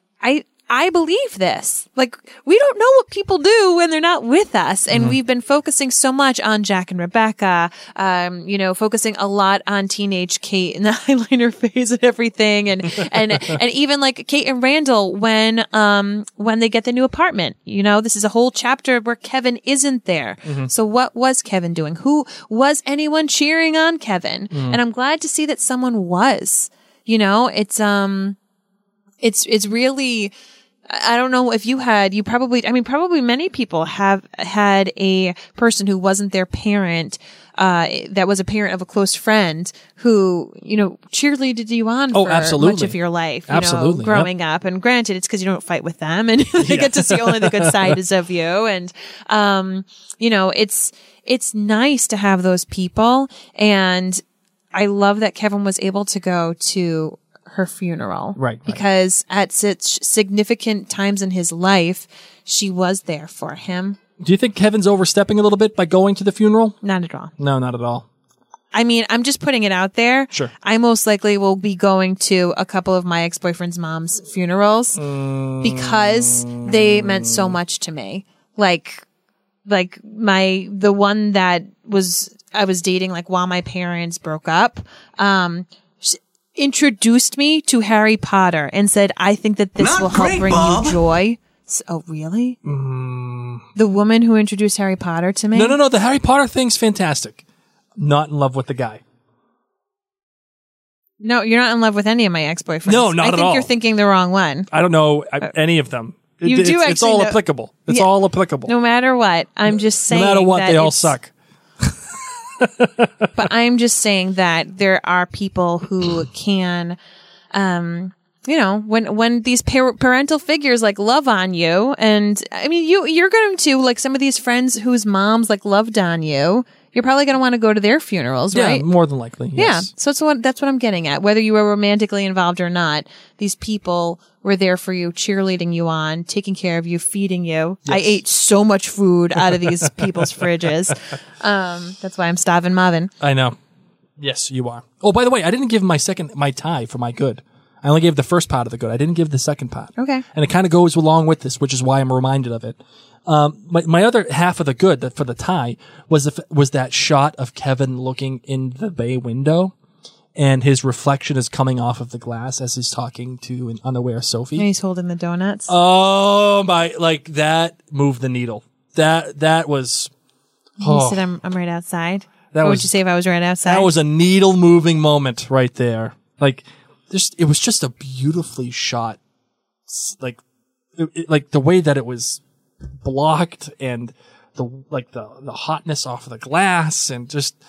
Speaker 1: I I believe this. Like, we don't know what people do when they're not with us. And
Speaker 2: Mm-hmm.
Speaker 1: we've been focusing so much on Jack and Rebecca, um, you know, focusing a lot on teenage Kate and the eyeliner phase and everything. And, and, and even like Kate and Randall when, um, when they get the new apartment, you know, this is a whole chapter where Kevin isn't there.
Speaker 2: Mm-hmm.
Speaker 1: So what was Kevin doing? Who was anyone cheering on Kevin?
Speaker 2: Mm-hmm.
Speaker 1: And I'm glad to see that someone was, you know, it's, um, it's, it's really, I don't know if you had, you probably, I mean, probably many people have had a person who wasn't their parent, uh, that was a parent of a close friend who, you know, cheerleaded you on
Speaker 2: Oh,
Speaker 1: for
Speaker 2: absolutely.
Speaker 1: much of your life, you
Speaker 2: Absolutely,
Speaker 1: know, growing up. And granted, it's because you don't fight with them and they get to see only the good sides of you. And, um, you know, it's, it's nice to have those people. And I love that Kevin was able to go to her funeral.
Speaker 2: Right, right.
Speaker 1: Because at such significant times in his life, she was there for him.
Speaker 2: Do you think Kevin's overstepping a little bit by going to the funeral?
Speaker 1: Not at all.
Speaker 2: No, not at all.
Speaker 1: I mean, I'm just putting it out there.
Speaker 2: Sure.
Speaker 1: I most likely will be going to a couple of my ex-boyfriend's mom's funerals
Speaker 2: Mm.
Speaker 1: because they meant so much to me. Like, like my, the one that was, I was dating like while my parents broke up, um, introduced me to Harry Potter and said, I think that this
Speaker 3: Not
Speaker 1: will help
Speaker 3: great,
Speaker 1: bring
Speaker 3: Bob.
Speaker 1: you joy. S- Oh, really?
Speaker 2: Mm.
Speaker 1: The woman who introduced Harry Potter to me?
Speaker 2: No, no, no. The Harry Potter thing's fantastic. Not in love with the guy.
Speaker 1: No, you're not in love with any of my ex-boyfriends.
Speaker 2: No, not
Speaker 1: I
Speaker 2: at
Speaker 1: think
Speaker 2: all.
Speaker 1: you're thinking the wrong one.
Speaker 2: I don't know I, any of them. It-
Speaker 1: You
Speaker 2: it's,
Speaker 1: do
Speaker 2: It's
Speaker 1: actually
Speaker 2: all
Speaker 1: know-
Speaker 2: applicable. It's
Speaker 1: Yeah.
Speaker 2: all applicable.
Speaker 1: No matter what, I'm just saying
Speaker 2: No matter what,
Speaker 1: that
Speaker 2: they all
Speaker 1: it's-
Speaker 2: suck.
Speaker 1: But I'm just saying that there are people who can, um, you know, when when these par- parental figures like love on you, and I mean, you you're going to like some of these friends whose moms like loved on you. You're probably going to want to go to their funerals,
Speaker 2: Yeah,
Speaker 1: right?
Speaker 2: more than likely.
Speaker 1: Yeah.
Speaker 2: Yes.
Speaker 1: So it's what, that's what I'm getting at. Whether you were romantically involved or not, these people were there for you, cheerleading you on, taking care of you, feeding you. I ate so much food out of these people's fridges. Um, that's why I'm starving Marvin.
Speaker 2: I know. Yes, you are. Oh, by the way, I didn't give my second, my tie for my good. I only gave the first part of the good. I didn't give the second part.
Speaker 1: Okay.
Speaker 2: And it kind of goes along with this, which is why I'm reminded of it. Um, my, my other half of the good that for the tie was the, f- was that shot of Kevin looking in the bay window, and his reflection is coming off of the glass as he's talking to an unaware Sophie.
Speaker 1: And he's holding the donuts.
Speaker 2: Oh my! Like that moved the needle. That that was.
Speaker 1: He
Speaker 2: Oh,
Speaker 1: said, I'm, I'm right outside.
Speaker 2: That
Speaker 1: what
Speaker 2: was-
Speaker 1: would you say if I was right outside?
Speaker 2: that was a needle moving moment right there. Like, just it was just a beautifully shot. s- Like, it, it- like the way that it was blocked and the like the the hotness off of the glass and just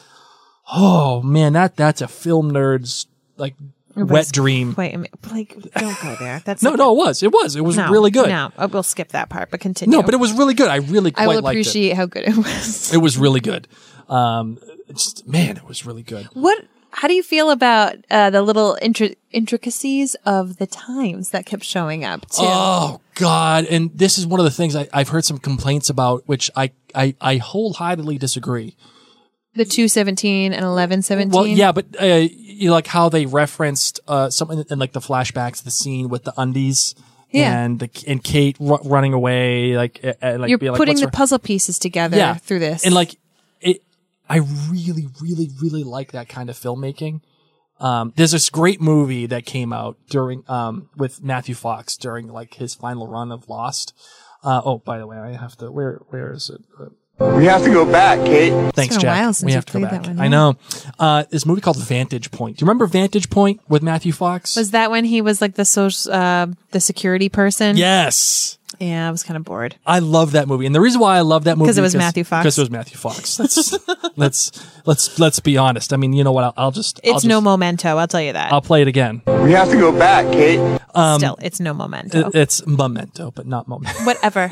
Speaker 2: oh man, that that's a film nerd's like
Speaker 1: It
Speaker 2: wet
Speaker 1: was
Speaker 2: dream.
Speaker 1: Wait a minute. Like, don't go there. That's
Speaker 2: No,
Speaker 1: like-
Speaker 2: no, it was. It was. It was
Speaker 1: no,
Speaker 2: really good.
Speaker 1: No, I will skip that part, but continue.
Speaker 2: No, but it was really good. I really quite
Speaker 1: I will
Speaker 2: liked it.
Speaker 1: appreciate how good it was.
Speaker 2: It was really good. Um, it's, man, it was really good.
Speaker 1: What? How do you feel about uh, the little intri- intricacies of the times that kept showing up too?
Speaker 2: Oh God! And this is one of the things I, I've heard some complaints about, which I, I, I wholeheartedly disagree.
Speaker 1: The two seventeen and eleven seventeen.
Speaker 2: Well, yeah, but uh, you know, like how they referenced uh, something in like the flashbacks, the scene with the undies.
Speaker 1: Yeah.
Speaker 2: And the and Kate r- running away, like, uh, uh, like
Speaker 1: You're
Speaker 2: being like,
Speaker 1: putting
Speaker 2: "What's
Speaker 1: the
Speaker 2: wrong?"
Speaker 1: puzzle pieces together
Speaker 2: yeah.
Speaker 1: through this,
Speaker 2: And like, it, I really, really, really like that kind of filmmaking. Um, there's this great movie that came out during, um, with Matthew Fox during like his final run of Lost. Uh, oh, by the way, I have to, where, where is it? Uh,
Speaker 3: We have to go back, Kate.
Speaker 2: Thanks,
Speaker 1: been a
Speaker 2: Jack.
Speaker 1: while since
Speaker 2: we
Speaker 1: you
Speaker 2: have to go
Speaker 1: played
Speaker 2: back.
Speaker 1: that one,
Speaker 2: I
Speaker 1: yeah.
Speaker 2: know. Uh, this movie called Vantage Point. Do you remember Vantage Point with Matthew Fox?
Speaker 1: was that when he was like the social, uh, the security person?
Speaker 2: Yes.
Speaker 1: Yeah, I was kind of bored.
Speaker 2: I love that movie, and the reason why I love that movie
Speaker 1: 'Cause it was Matthew Fox?
Speaker 2: Because it was Matthew Fox. Let's let's let's let's be honest. I mean, you know what? I'll, I'll just I'll
Speaker 1: It's
Speaker 2: just,
Speaker 1: no Memento. I'll tell you that.
Speaker 2: I'll play it again.
Speaker 3: We have to go back, Kate.
Speaker 1: Still, it's no Memento.
Speaker 2: It- it's Memento, but not Memento.
Speaker 1: Whatever.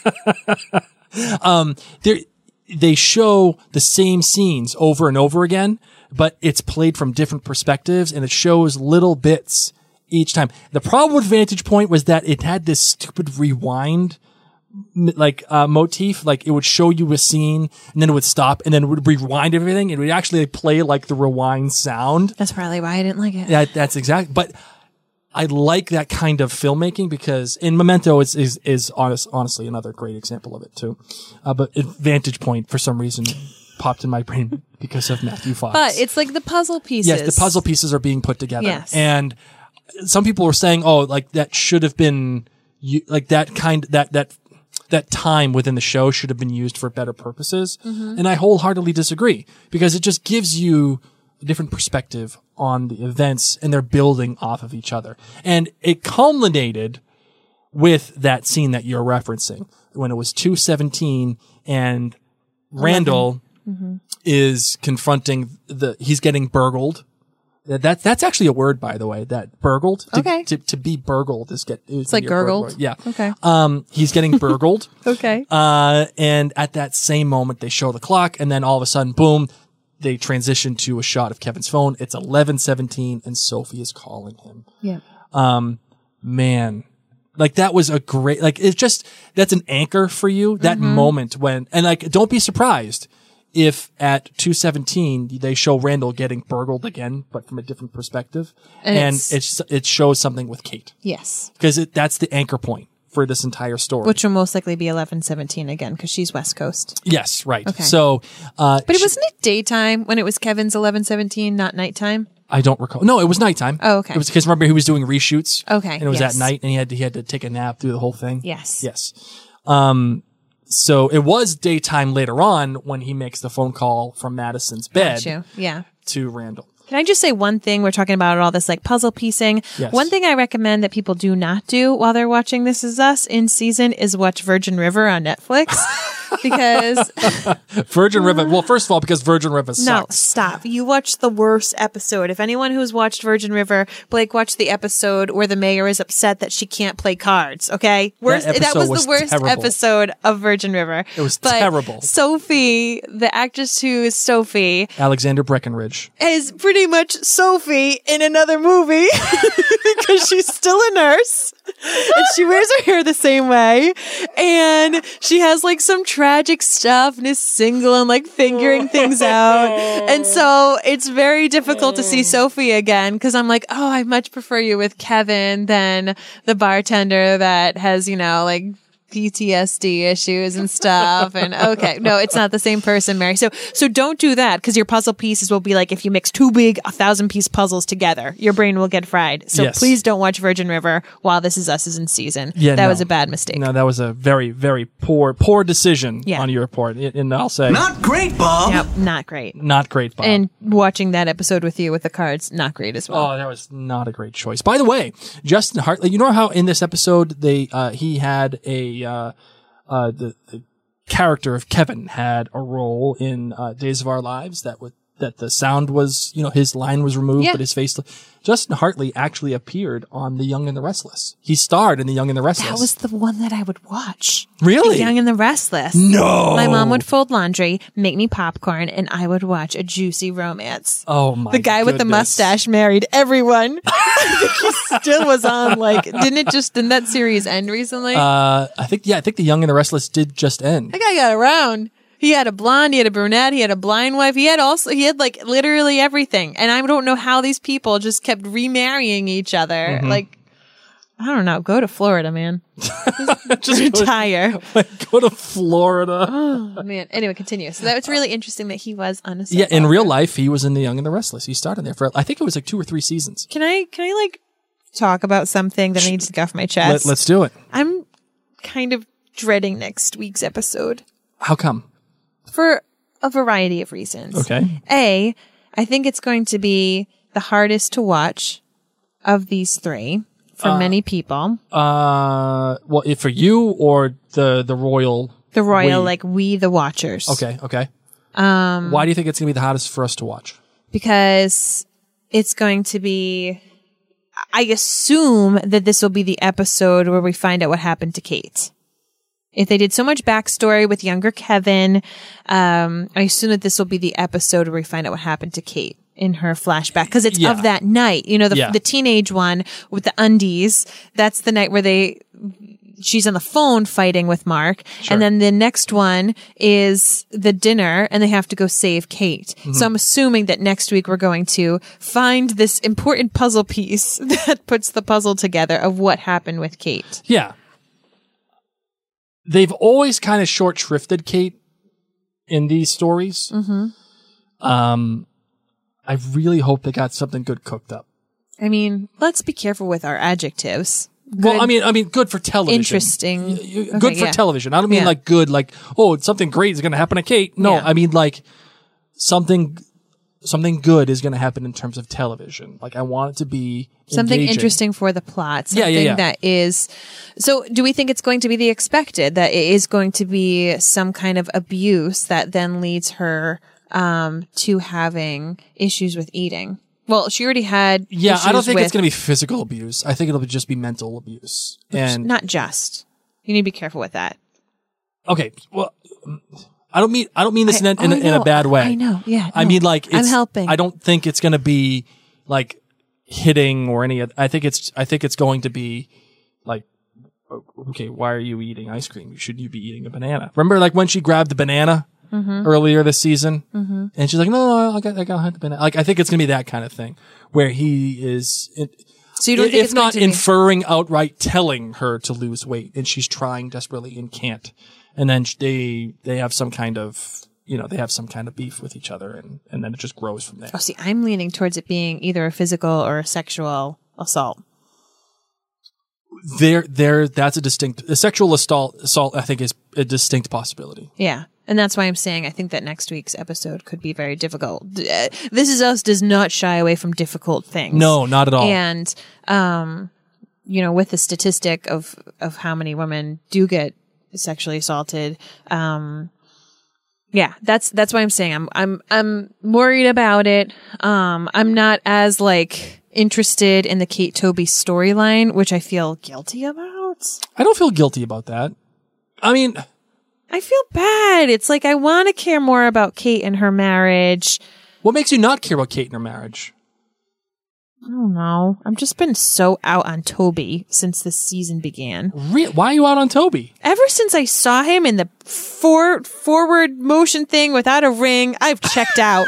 Speaker 2: They they show the same scenes over and over again, but it's played from different perspectives, and it shows little bits each time. The problem with Vantage Point was that it had this stupid rewind m- like uh, motif. Like it would show you a scene, and then it would stop, and then it would rewind everything. It would actually play like the rewind sound.
Speaker 1: That's probably why I didn't like it.
Speaker 2: That that's exact. But I like that kind of filmmaking because in Memento is is is honest, honestly another great example of it too. Uh, but it, Vantage Point for some reason popped in my brain because of Matthew Fox.
Speaker 1: But it's like the puzzle pieces.
Speaker 2: yes, the puzzle pieces are being put together.
Speaker 1: Yes.
Speaker 2: And some people were saying, "Oh, like that should have been you, like that kind that that that time within the show should have been used for better purposes."
Speaker 1: Mm-hmm.
Speaker 2: And I wholeheartedly disagree because it just gives you a different perspective on the events, and they're building off of each other. And it culminated with that scene that you're referencing when it was two seventeen and Randall
Speaker 1: Mm-hmm.
Speaker 2: is confronting the, he's getting burgled. That, that that's actually a word, by the way, that burgled. To,
Speaker 1: Okay.
Speaker 2: To, to be burgled is get,
Speaker 1: It's like gurgled.
Speaker 2: Yeah.
Speaker 1: Okay.
Speaker 2: Um, he's getting burgled.
Speaker 1: Okay.
Speaker 2: Uh, and at that same moment, they show the clock, and then all of a sudden, boom, they transition to a shot of Kevin's phone. It's eleven seventeen, and Sophie is calling him.
Speaker 1: Yeah.
Speaker 2: Man, like that was a great, like it's just, that's an anchor for you, that
Speaker 1: Mm-hmm.
Speaker 2: moment when, and like, don't be surprised if at two seventeen, they show Randall getting burgled again, but from a different perspective.
Speaker 1: And
Speaker 2: And,
Speaker 1: it's-
Speaker 2: it's, it shows something with Kate.
Speaker 1: Yes.
Speaker 2: Because it, that's the anchor point for this entire story.
Speaker 1: Which will most likely be eleven seventeen again because she's West Coast.
Speaker 2: yes, right.
Speaker 1: Okay.
Speaker 2: So, uh,
Speaker 1: But it
Speaker 2: she-
Speaker 1: wasn't it daytime when it was Kevin's eleven seventeen, not nighttime?
Speaker 2: I don't recall. No, it was nighttime.
Speaker 1: Oh, okay.
Speaker 2: It was because remember he was doing reshoots.
Speaker 1: Okay,
Speaker 2: And it was
Speaker 1: yes.
Speaker 2: at night, and he had to, he had to take a nap through the whole thing.
Speaker 1: Yes.
Speaker 2: Yes. Um. So it was daytime later on when he makes the phone call from Madison's bed
Speaker 1: Got you. Yeah.
Speaker 2: to Randall.
Speaker 1: Can I just say one thing? We're talking about all this like puzzle piecing.
Speaker 2: Yes.
Speaker 1: One thing I recommend that people do not do while they're watching This Is Us in season is watch Virgin River on Netflix. Because
Speaker 2: Virgin River. Well, first of all, because Virgin River
Speaker 1: no,
Speaker 2: sucks.
Speaker 1: stop. You watched the worst episode. If anyone who's watched Virgin River, Blake watched the episode where the mayor is upset that she can't play cards. Okay, worst. That,
Speaker 2: episode
Speaker 1: was,
Speaker 2: was
Speaker 1: the worst
Speaker 2: terrible.
Speaker 1: episode of Virgin River.
Speaker 2: It was
Speaker 1: But
Speaker 2: terrible.
Speaker 1: Sophie, the actress who is Sophie,
Speaker 2: Alexander Breckenridge.
Speaker 1: is pretty much Sophie in another movie because she's still a nurse and she wears her hair the same way and she has like some tragic stuff and is single and like figuring things out. And so it's very difficult to see Sophie again because I'm like, oh, I much prefer you with Kevin than the bartender that has, you know, like P T S D issues and stuff. And okay, no, it's not the same person, Mary. So, so don't do that because your puzzle pieces will be like if you mix two big, a thousand piece puzzles together, your brain will get fried. So
Speaker 2: Yes.
Speaker 1: please don't watch Virgin River while This Is Us is in season.
Speaker 2: Yeah,
Speaker 1: that
Speaker 2: no.
Speaker 1: was a bad mistake.
Speaker 2: No, that was a very, very poor, poor decision
Speaker 1: Yeah.
Speaker 2: on your part. And I'll say,
Speaker 5: Not great, Bob.
Speaker 1: Yep, not great.
Speaker 2: not great, Bob.
Speaker 1: And watching that episode with you with the cards, not great as well.
Speaker 2: Oh, that was not a great choice. By the way, Justin Hartley, you know how in this episode they uh, he had a uh, uh, the, the character of Kevin had a role in uh, Days of Our Lives that would that the sound was, you know, his line was removed,
Speaker 1: Yeah.
Speaker 2: but his face. Justin Hartley actually appeared on The Young and the Restless. He starred in The Young and the Restless.
Speaker 1: That was the one that I would watch.
Speaker 2: Really?
Speaker 1: The Young and the Restless.
Speaker 2: No.
Speaker 1: My mom would fold laundry, make me popcorn, and I would watch a juicy romance.
Speaker 2: Oh my!
Speaker 1: The guy with the
Speaker 2: goodness.
Speaker 1: mustache married everyone. I think he still was on. Like, didn't it just? Didn't that series end recently?
Speaker 2: Uh, I think yeah, I think The Young and the Restless did just end.
Speaker 1: that guy got around. He had a blonde, he had a brunette, he had a blind wife. He had also, he had like literally everything. And I don't know how these people just kept remarrying each other.
Speaker 2: Mm-hmm.
Speaker 1: Like, I don't know. Go to Florida, man.
Speaker 2: Just
Speaker 1: Retire.
Speaker 2: go to Florida.
Speaker 1: Oh, man. Anyway, continue. So that was really interesting that he was on a soap
Speaker 2: Yeah, in
Speaker 1: opera.
Speaker 2: real life, he was in The Young and the Restless. He started there for I think it was like two or three seasons.
Speaker 1: Can I, can I like talk about something that needs to go off my chest?
Speaker 2: Let, let's do it.
Speaker 1: I'm kind of dreading next week's episode
Speaker 2: How come?
Speaker 1: for a variety of reasons.
Speaker 2: Okay.
Speaker 1: A, I think it's going to be the hardest to watch of these three for many people.
Speaker 2: Uh, well, if for you or the the royal.
Speaker 1: The royal,
Speaker 2: we-
Speaker 1: like we, the watchers.
Speaker 2: Okay, okay. Um, why do you think it's gonna be the hottest for us to watch?
Speaker 1: Because it's going to be, I assume that this will be the episode where we find out what happened to Kate. If they did so much backstory with younger Kevin, um, I assume that this will be the episode where we find out what happened to Kate in her flashback. Cause it's
Speaker 2: Yeah.
Speaker 1: of that night, you know, the,
Speaker 2: Yeah.
Speaker 1: the teenage one with the undies. That's the night where they, she's on the phone fighting with Mark.
Speaker 2: Sure.
Speaker 1: And then the next one is the dinner and they have to go save Kate.
Speaker 2: Mm-hmm.
Speaker 1: So I'm assuming that next week we're going to find this important puzzle piece that puts the puzzle together of what happened with Kate.
Speaker 2: Yeah. They've always kind of short shrifted Kate in these stories. Mm-hmm. Um, I really hope they got something good cooked up.
Speaker 1: I mean, let's be careful with our adjectives.
Speaker 2: Well,
Speaker 1: Good,
Speaker 2: I mean, I mean, good for television.
Speaker 1: interesting.
Speaker 2: Y- y-
Speaker 1: Okay,
Speaker 2: good for
Speaker 1: yeah.
Speaker 2: television. I don't mean
Speaker 1: Yeah.
Speaker 2: like good, like oh, something great is going to happen to Kate. No,
Speaker 1: Yeah.
Speaker 2: I mean like something, something good is going to happen in terms of television. Like I want it to be
Speaker 1: Something
Speaker 2: engaging.
Speaker 1: interesting for the plot. Something
Speaker 2: Yeah, yeah, yeah.
Speaker 1: that is. So, do we think it's going to be the expected? That it is going to be some kind of abuse that then leads her um, to having issues with eating? Well, she already had.
Speaker 2: Yeah, I don't
Speaker 1: issues
Speaker 2: think
Speaker 1: with,
Speaker 2: it's going to be physical abuse. I think it'll just be mental abuse. And
Speaker 1: Not just. You need to be careful with that.
Speaker 2: okay, well, I don't mean I don't mean this in, a,
Speaker 1: I-
Speaker 2: in, a,
Speaker 1: oh, I
Speaker 2: in a
Speaker 1: know.
Speaker 2: bad way.
Speaker 1: I know. Yeah.
Speaker 2: I
Speaker 1: no.
Speaker 2: mean, like it's,
Speaker 1: I'm helping.
Speaker 2: I don't think it's going to be like hitting or any. I think it's. I think it's going to be like, okay, why are you eating ice cream? Should you be eating a banana? Remember, like when she grabbed the banana
Speaker 1: Mm-hmm.
Speaker 2: earlier this season, mm-hmm. and she's like, no, no, I got, I got to have the banana. Like I think it's going to be that kind of thing where he is. It,
Speaker 1: So you don't think
Speaker 2: if
Speaker 1: it's going
Speaker 2: not
Speaker 1: to be-
Speaker 2: inferring outright, telling her to lose weight, and she's trying desperately and can't, and then sh- they they have some kind of you know, they have some kind of beef with each other, and, and then it just grows from there.
Speaker 1: Oh, see, I'm leaning towards it being either a physical or a sexual assault.
Speaker 2: There, there, that's a distinct, a sexual assault, assault, I think, is a distinct possibility.
Speaker 1: Yeah. And that's why I'm saying I think that next week's episode could be very difficult. D- uh, This Is Us does not shy away from difficult things.
Speaker 2: No, not at all.
Speaker 1: And, um, you know, with the statistic of, of how many women do get sexually assaulted, um, yeah, that's, that's why I'm saying I'm, I'm, I'm worried about it. Um, I'm not as like interested in the Kate Toby storyline, which I feel guilty about.
Speaker 2: I don't feel guilty about that. I mean,
Speaker 1: I feel bad. It's like I want to care more about Kate and her marriage.
Speaker 2: what makes you not care about Kate and her marriage?
Speaker 1: I don't know. I've just been so out on Toby since this season began.
Speaker 2: Re- Why are you out on Toby?
Speaker 1: Ever since I saw him in the for- forward motion thing without a ring, I've checked out.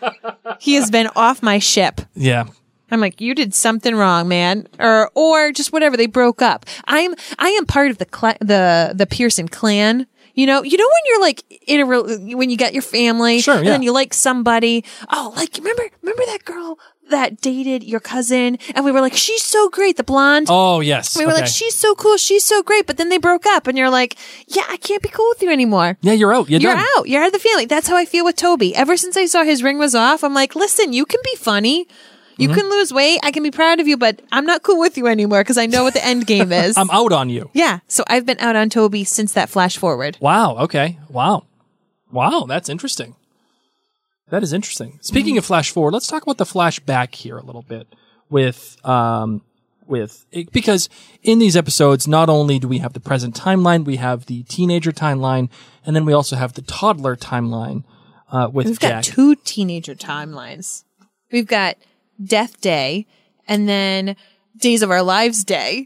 Speaker 1: He has been off my ship.
Speaker 2: Yeah.
Speaker 1: I'm like, you did something wrong, man, or or just whatever. They broke up. I'm I am part of the cl- the the Pearson clan. You know, you know when you're like in a re- when you got your family,
Speaker 2: Sure,
Speaker 1: and
Speaker 2: yeah.
Speaker 1: then you like somebody. Oh, like remember remember that girl that dated your cousin, and we were like, she's so great, the blonde.
Speaker 2: Oh, yes.
Speaker 1: We were
Speaker 2: okay.
Speaker 1: like, she's so cool, she's so great, but then they broke up, and you're like, yeah, I can't be cool with you anymore.
Speaker 2: Yeah, you're out. You're,
Speaker 1: You're
Speaker 2: done.
Speaker 1: out. You're out of the family. That's how I feel with Toby. Ever since I saw his ring was off, I'm like, listen, you can be funny. You
Speaker 2: Mm-hmm.
Speaker 1: can lose weight. I can be proud of you, but I'm not cool with you anymore because I know what the end game is.
Speaker 2: I'm out on you.
Speaker 1: Yeah. So I've been out on Toby since that flash forward.
Speaker 2: Wow. Okay. Wow. Wow. That's interesting. That is interesting. Speaking
Speaker 1: Mm-hmm.
Speaker 2: of flash forward, let's talk about the flashback here a little bit with, um, with, because in these episodes, not only do we have the present timeline, we have the teenager timeline, and then we also have the toddler timeline, uh, with
Speaker 1: We've
Speaker 2: Jack.
Speaker 1: got two teenager timelines. We've got Death Day and then Days of Our Lives Day.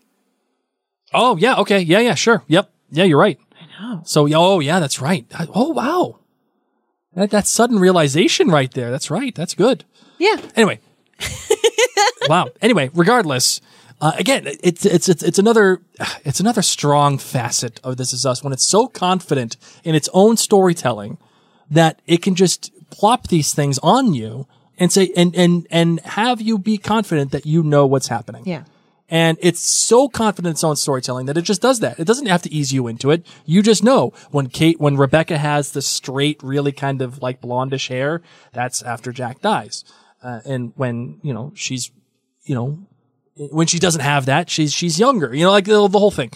Speaker 2: Oh, yeah. Okay. Yeah. Yeah. Sure. Yep. Yeah. You're right.
Speaker 1: I know.
Speaker 2: So, oh, yeah, that's right. Oh, wow. That, that sudden realization right there. That's right. That's good.
Speaker 1: Yeah.
Speaker 2: Anyway. Wow. Anyway, regardless, uh, again, it's, it's, it's, it's another, it's another strong facet of This Is Us when it's so confident in its own storytelling that it can just plop these things on you and say, and, and, and have you be confident that you know what's happening.
Speaker 1: Yeah.
Speaker 2: And it's so confident in its own storytelling that it just does that. It doesn't have to ease you into it. You just know when Kate, when Rebecca has the straight, really kind of like blondish hair, that's after Jack dies. Uh, and when, you know, she's, you know, when she doesn't have that, she's, she's younger, you know, like the, the whole thing.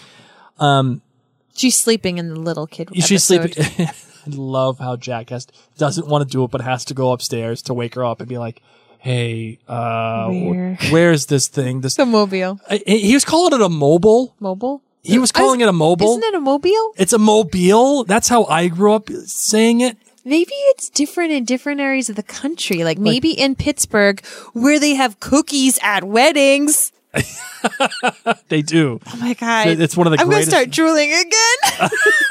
Speaker 1: She's sleeping in the little kid
Speaker 2: She's
Speaker 1: episode.
Speaker 2: sleeping. I love how Jack has, doesn't want to do it, but has to go upstairs to wake her up and be like, hey, uh,
Speaker 1: Where?
Speaker 2: where's this thing? This,
Speaker 1: The mobile.
Speaker 2: I- he was calling it a mobile.
Speaker 1: Mobile?
Speaker 2: He was calling it a mobile.
Speaker 1: Isn't it a mobile?
Speaker 2: It's a mobile. That's how I grew up saying it.
Speaker 1: Maybe it's different in different areas of the country. Like maybe in Pittsburgh where they have cookies at weddings.
Speaker 2: They do.
Speaker 1: Oh my God.
Speaker 2: It's one of the
Speaker 1: I'm
Speaker 2: greatest-
Speaker 1: going to start drooling again.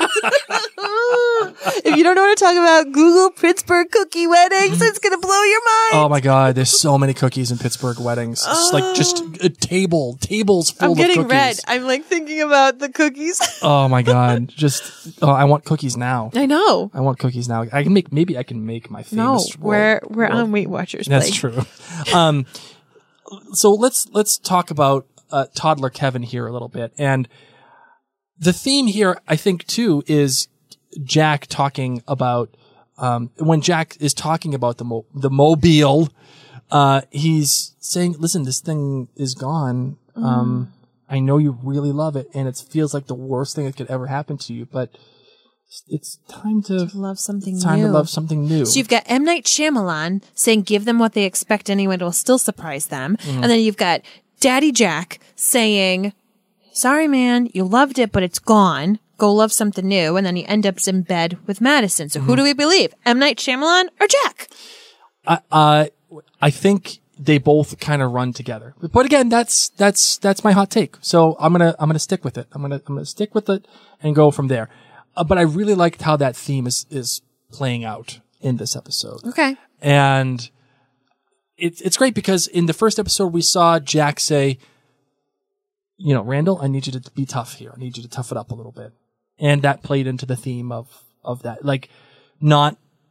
Speaker 1: If you don't know what to talk about, Google Pittsburgh cookie weddings. It's going to blow your mind.
Speaker 2: Oh my God. There's so many cookies in Pittsburgh weddings. It's like just a table, tables full
Speaker 1: I'm
Speaker 2: of
Speaker 1: getting
Speaker 2: cookies.
Speaker 1: red. I'm like thinking about the cookies.
Speaker 2: Oh my God. Just, oh, I want cookies now.
Speaker 1: I know.
Speaker 2: I want cookies now. I can make, maybe I can make my
Speaker 1: No,
Speaker 2: famous.
Speaker 1: we're,
Speaker 2: world-
Speaker 1: we're
Speaker 2: world-
Speaker 1: on Weight Watchers.
Speaker 2: That's
Speaker 1: Blake.
Speaker 2: true. Um, so let's, let's talk about, uh, toddler Kevin here a little bit. And the theme here, I think too, is Jack talking about, um, when Jack is talking about the mo- the mobile, uh, he's saying, listen, this thing is gone. Um, I know you really love it and it feels like the worst thing that could ever happen to you, but it's time to,
Speaker 1: Love something
Speaker 2: it's time
Speaker 1: new.
Speaker 2: to love something new.
Speaker 1: So you've got M. Night Shyamalan saying, give them what they expect anyway, it'll still surprise them.
Speaker 2: Mm-hmm.
Speaker 1: And then you've got Daddy Jack saying, sorry, man, you loved it, but it's gone. Go love something new. And then he ends up in bed with Madison. So
Speaker 2: Mm-hmm.
Speaker 1: who do we believe? M. Night Shyamalan or Jack?
Speaker 2: I, uh, I think they both kind of run together. But again, that's, that's, that's my hot take. So I'm going to, I'm going to stick with it. I'm going to, I'm going to stick with it and go from there. Uh, but I really liked how that theme is, is playing out in this episode.
Speaker 1: Okay.
Speaker 2: And it's, it's great because in the first episode, we saw Jack say, you know, Randall, I need you to be tough here. I need you to tough it up a little bit. And that played into the theme of, of that, like not,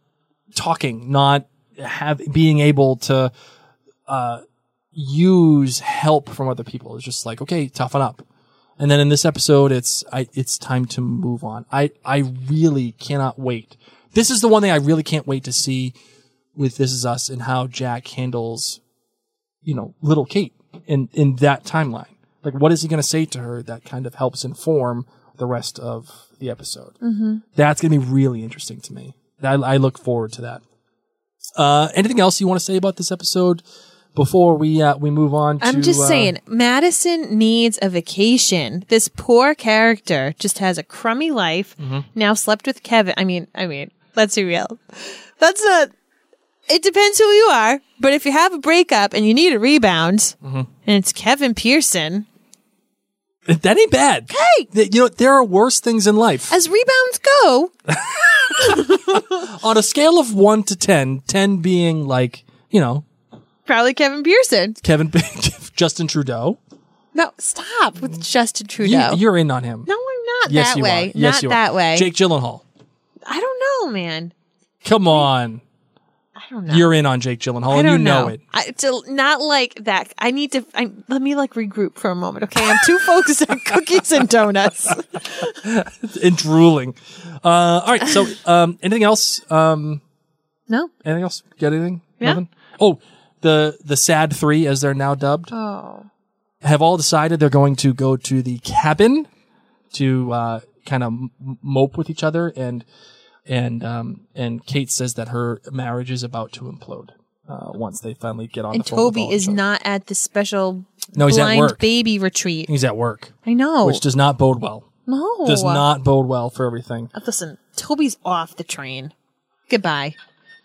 Speaker 2: talking, not have being able to uh, use help from other people. It's just like, okay, toughen up. And then in this episode, it's I, it's time to move on. I, I really cannot wait. This is the one thing I really can't wait to see with This Is Us and how Jack handles, you know, little Kate in, in that timeline. Like, what is he going to say to her that kind of helps inform the rest of the episode? Mm-hmm. That's going to be really interesting to me. I, I look forward to that. Uh, anything else you want to say about this episode before we uh, we move on to...
Speaker 1: I'm just
Speaker 2: uh,
Speaker 1: saying, Madison needs a vacation. This poor character just has a crummy life,
Speaker 2: Mm-hmm.
Speaker 1: now slept with Kevin. I mean, I mean, let's be real. That's not... It depends who you are, but if you have a breakup and you need a rebound,
Speaker 2: Mm-hmm.
Speaker 1: and it's Kevin Pearson...
Speaker 2: That ain't bad.
Speaker 1: Hey!
Speaker 2: Th- You know, there are worse things in life.
Speaker 1: As rebounds go,
Speaker 2: On a scale of one to ten, ten being like, you know,
Speaker 1: probably Kevin Pearson.
Speaker 2: Kevin, Justin Trudeau.
Speaker 1: No, stop with Justin Trudeau.
Speaker 2: You, you're in on him.
Speaker 1: no, I'm not
Speaker 2: yes,
Speaker 1: that
Speaker 2: you
Speaker 1: way.
Speaker 2: are. Yes,
Speaker 1: not
Speaker 2: you
Speaker 1: that
Speaker 2: are.
Speaker 1: way.
Speaker 2: Jake Gyllenhaal.
Speaker 1: I don't know, man.
Speaker 2: Come on.
Speaker 1: I don't know.
Speaker 2: You're in on Jake Gyllenhaal,
Speaker 1: I
Speaker 2: and
Speaker 1: don't
Speaker 2: you know, it.
Speaker 1: I, it's a- not like that. I need to. I, let me like regroup for a moment, okay? I'm too focused on cookies and donuts.
Speaker 2: And drooling. Uh, all right. So, um, anything else? Um,
Speaker 1: No.
Speaker 2: anything else? Got anything?
Speaker 1: Yeah.
Speaker 2: Nothing? Oh, the the sad three, as they're now dubbed,
Speaker 1: Oh.
Speaker 2: have all decided they're going to go to the cabin to uh, kind of m- mope with each other, and and um, and Kate says that her marriage is about to implode uh, once they finally get on
Speaker 1: And
Speaker 2: the phone. with
Speaker 1: Toby
Speaker 2: all each
Speaker 1: is
Speaker 2: other.
Speaker 1: not at the special
Speaker 2: No, he's at
Speaker 1: blind
Speaker 2: work.
Speaker 1: baby retreat.
Speaker 2: He's at work,
Speaker 1: I know.
Speaker 2: which does not bode well.
Speaker 1: no.
Speaker 2: Does not bode well for everything.
Speaker 1: Listen, Toby's off the train. Goodbye.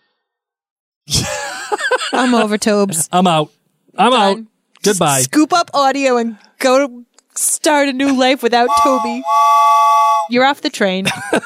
Speaker 1: I'm over, Tobes.
Speaker 2: I'm out. I'm out.
Speaker 1: Done.
Speaker 2: Goodbye.
Speaker 1: Scoop up audio and go to start a new life without Toby. You're off the train.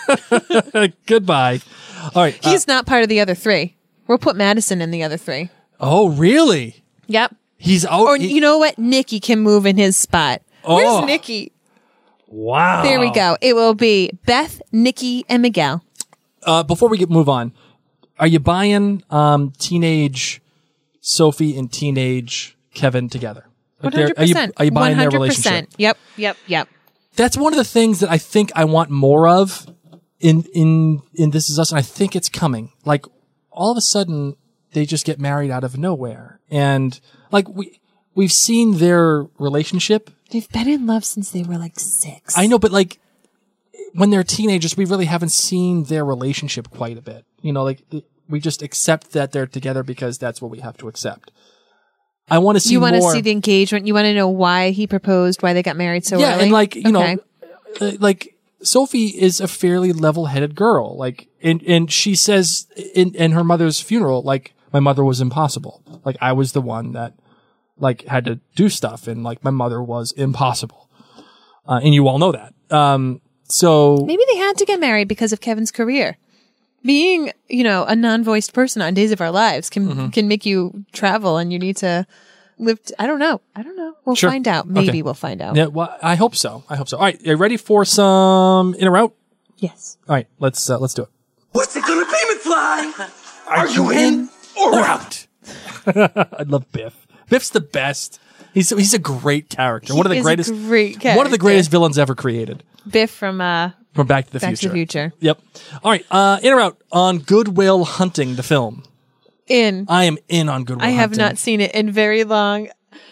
Speaker 2: Goodbye. All right. uh,
Speaker 1: He's not part of the other three. We'll put Madison in the other three.
Speaker 2: oh, really?
Speaker 1: Yep.
Speaker 2: He's out.
Speaker 1: Or
Speaker 2: he-
Speaker 1: you know what? Nikki can move in his spot.
Speaker 2: Oh.
Speaker 1: Where's Nikki?
Speaker 2: wow.
Speaker 1: There we go. It will be Beth, Nikki, and Miguel.
Speaker 2: Uh, before we get move on, are you buying um, teenage Sophie and teenage Kevin together? Like
Speaker 1: one
Speaker 2: they're-
Speaker 1: hundred
Speaker 2: Are you,
Speaker 1: percent.
Speaker 2: are you buying their
Speaker 1: one hundred percent.
Speaker 2: relationship?
Speaker 1: Yep, yep, yep.
Speaker 2: That's one of the things that I think I want more of in in in This Is Us, and I think it's coming. Like all of a sudden, they just get married out of nowhere, and like we we've seen their relationship.
Speaker 1: They've been in love since they were like six.
Speaker 2: I know, but like when they're teenagers, we really haven't seen their relationship quite a bit. You know, like we just accept that they're together because that's what we have to accept. I want to see
Speaker 1: You want to
Speaker 2: more.
Speaker 1: see the engagement. You want to know why he proposed, why they got married so
Speaker 2: yeah,
Speaker 1: early.
Speaker 2: and like you
Speaker 1: Okay.
Speaker 2: know, uh, like Sophie is a fairly level-headed girl. Like, and and she says in in her mother's funeral, like my mother was impossible. Like I was the one that like had to do stuff, and like my mother was impossible. Uh, and you all know that. Um, so
Speaker 1: Maybe they had to get married because of Kevin's career. Being, you know, a non-voiced person on Days of Our Lives can
Speaker 2: Mm-hmm.
Speaker 1: can make you travel, and you need to live. T- I don't know. I don't know. We'll
Speaker 2: Sure.
Speaker 1: find out. Maybe
Speaker 2: Okay.
Speaker 1: we'll find out.
Speaker 2: yeah, well, I hope so. I hope so. All right, you ready for some in or out?
Speaker 1: Yes.
Speaker 2: All right, let's uh, let's do it.
Speaker 3: What's it gonna be, McFly? Are you in or out?
Speaker 2: I love Biff. Biff's the best. He's he's a great character. one of the
Speaker 1: is a
Speaker 2: greatest.
Speaker 1: great
Speaker 2: One of the
Speaker 1: character.
Speaker 2: greatest villains ever created.
Speaker 1: Biff from uh,
Speaker 2: From Back to the
Speaker 1: Back
Speaker 2: Future.
Speaker 1: to the Future.
Speaker 2: Yep. All right. Uh, in or out on Good Will Hunting, the film.
Speaker 1: In.
Speaker 2: I am in on Good Will
Speaker 1: I
Speaker 2: Hunting.
Speaker 1: have not seen it in very long.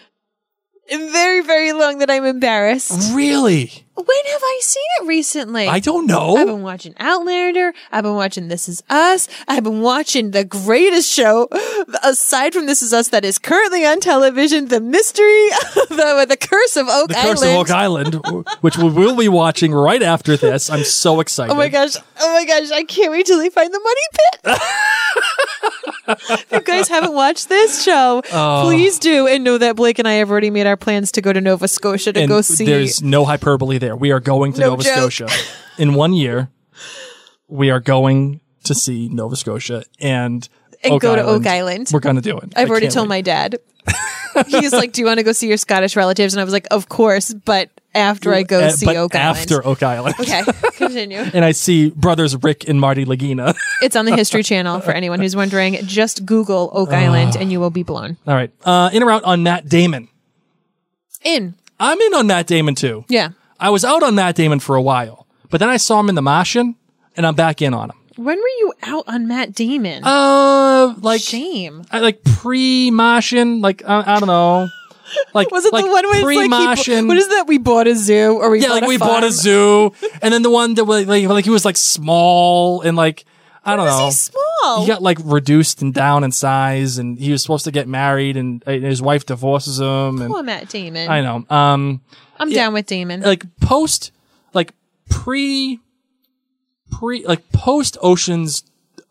Speaker 1: In very, very long that I'm embarrassed.
Speaker 2: Really?
Speaker 1: When have I seen it recently?
Speaker 2: I don't
Speaker 1: I've
Speaker 2: know.
Speaker 1: been watching Outlander. I've been watching This Is Us. I've been watching the greatest show aside from This Is Us that is currently on television, The Mystery, the, the Curse of Oak
Speaker 2: The
Speaker 1: Island.
Speaker 2: Curse of Oak Island, which we will be watching right after this. I'm so excited.
Speaker 1: Oh my gosh. Oh my gosh. I can't wait till they find the money pit. If you guys haven't watched this show,
Speaker 2: Oh.
Speaker 1: please do. And know that Blake and I have already made our plans to go to Nova Scotia to
Speaker 2: And
Speaker 1: go see.
Speaker 2: there's no hyperbole there. We are going to
Speaker 1: No
Speaker 2: Nova
Speaker 1: joke.
Speaker 2: Scotia in one year. We are going to see Nova Scotia and
Speaker 1: And
Speaker 2: Oak
Speaker 1: go to
Speaker 2: Island.
Speaker 1: Oak Island.
Speaker 2: We're going to do it.
Speaker 1: I've
Speaker 2: I
Speaker 1: already
Speaker 2: can't
Speaker 1: told
Speaker 2: wait.
Speaker 1: my dad. He's like, "Do you want to go see your Scottish relatives?" And I was like, "Of course, but after I go
Speaker 2: Uh,
Speaker 1: see
Speaker 2: but
Speaker 1: Oak Island.
Speaker 2: after Oak Island.
Speaker 1: Okay, continue.
Speaker 2: And I see brothers Rick and Marty Lagina.
Speaker 1: It's on the History Channel for anyone who's wondering. Just Google Oak Island and you will be blown.
Speaker 2: All right. Uh, in or out on Matt Damon?
Speaker 1: In.
Speaker 2: I'm in on Matt Damon too.
Speaker 1: Yeah.
Speaker 2: I was out on Matt Damon for a while, but then I saw him in The Martian, and I'm back in on him.
Speaker 1: When were you out on Matt Damon?
Speaker 2: Uh, like
Speaker 1: Shame.
Speaker 2: I, like pre-Martian, like I, I don't know, like
Speaker 1: Was it
Speaker 2: like
Speaker 1: the one where it's like,
Speaker 2: pre-Martian?
Speaker 1: he, what is that? We bought a zoo, or we
Speaker 2: yeah,
Speaker 1: bought
Speaker 2: like
Speaker 1: a
Speaker 2: we
Speaker 1: farm?
Speaker 2: bought a zoo, and then the one that was like, like he was like small and like I don't
Speaker 1: Was
Speaker 2: know.
Speaker 1: he small?
Speaker 2: He got like reduced and down in size, and he was supposed to get married, and uh, his wife divorces him. And
Speaker 1: Poor Matt Damon.
Speaker 2: I know. Um,
Speaker 1: I'm
Speaker 2: yeah,
Speaker 1: down with Damon.
Speaker 2: like post, like pre, pre, like post Ocean's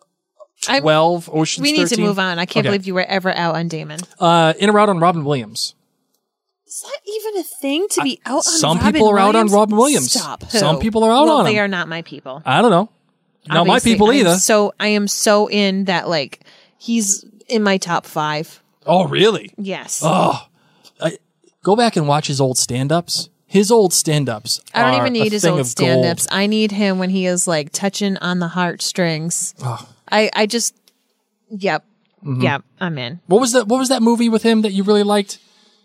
Speaker 1: I-
Speaker 2: twelve, Ocean's
Speaker 1: we need
Speaker 2: thirteen.
Speaker 1: to move on. I can't
Speaker 2: Okay.
Speaker 1: believe you were ever out on Damon.
Speaker 2: Uh, in or out on Robin Williams?
Speaker 1: Is that even a thing to be out on?
Speaker 2: Some
Speaker 1: Robin
Speaker 2: people are out on
Speaker 1: Williams?
Speaker 2: Robin Williams.
Speaker 1: Stop. Who?
Speaker 2: Some people are out
Speaker 1: well,
Speaker 2: on
Speaker 1: they
Speaker 2: him.
Speaker 1: are not my people.
Speaker 2: I don't know. Not my
Speaker 1: Obviously,
Speaker 2: people
Speaker 1: I'm
Speaker 2: either.
Speaker 1: So I am so in that. Like he's in my top five.
Speaker 2: Oh, really?
Speaker 1: Yes.
Speaker 2: Oh, I, go back and watch his old stand-ups. His old stand-ups.
Speaker 1: I don't
Speaker 2: are
Speaker 1: even
Speaker 2: a
Speaker 1: need his
Speaker 2: thing
Speaker 1: old
Speaker 2: of
Speaker 1: stand-ups.
Speaker 2: gold.
Speaker 1: I need him when he is like touching on the heartstrings.
Speaker 2: Oh.
Speaker 1: I I just. Yep.
Speaker 2: Mm-hmm.
Speaker 1: Yep. I'm in.
Speaker 2: What was that? What was that movie with him that you really liked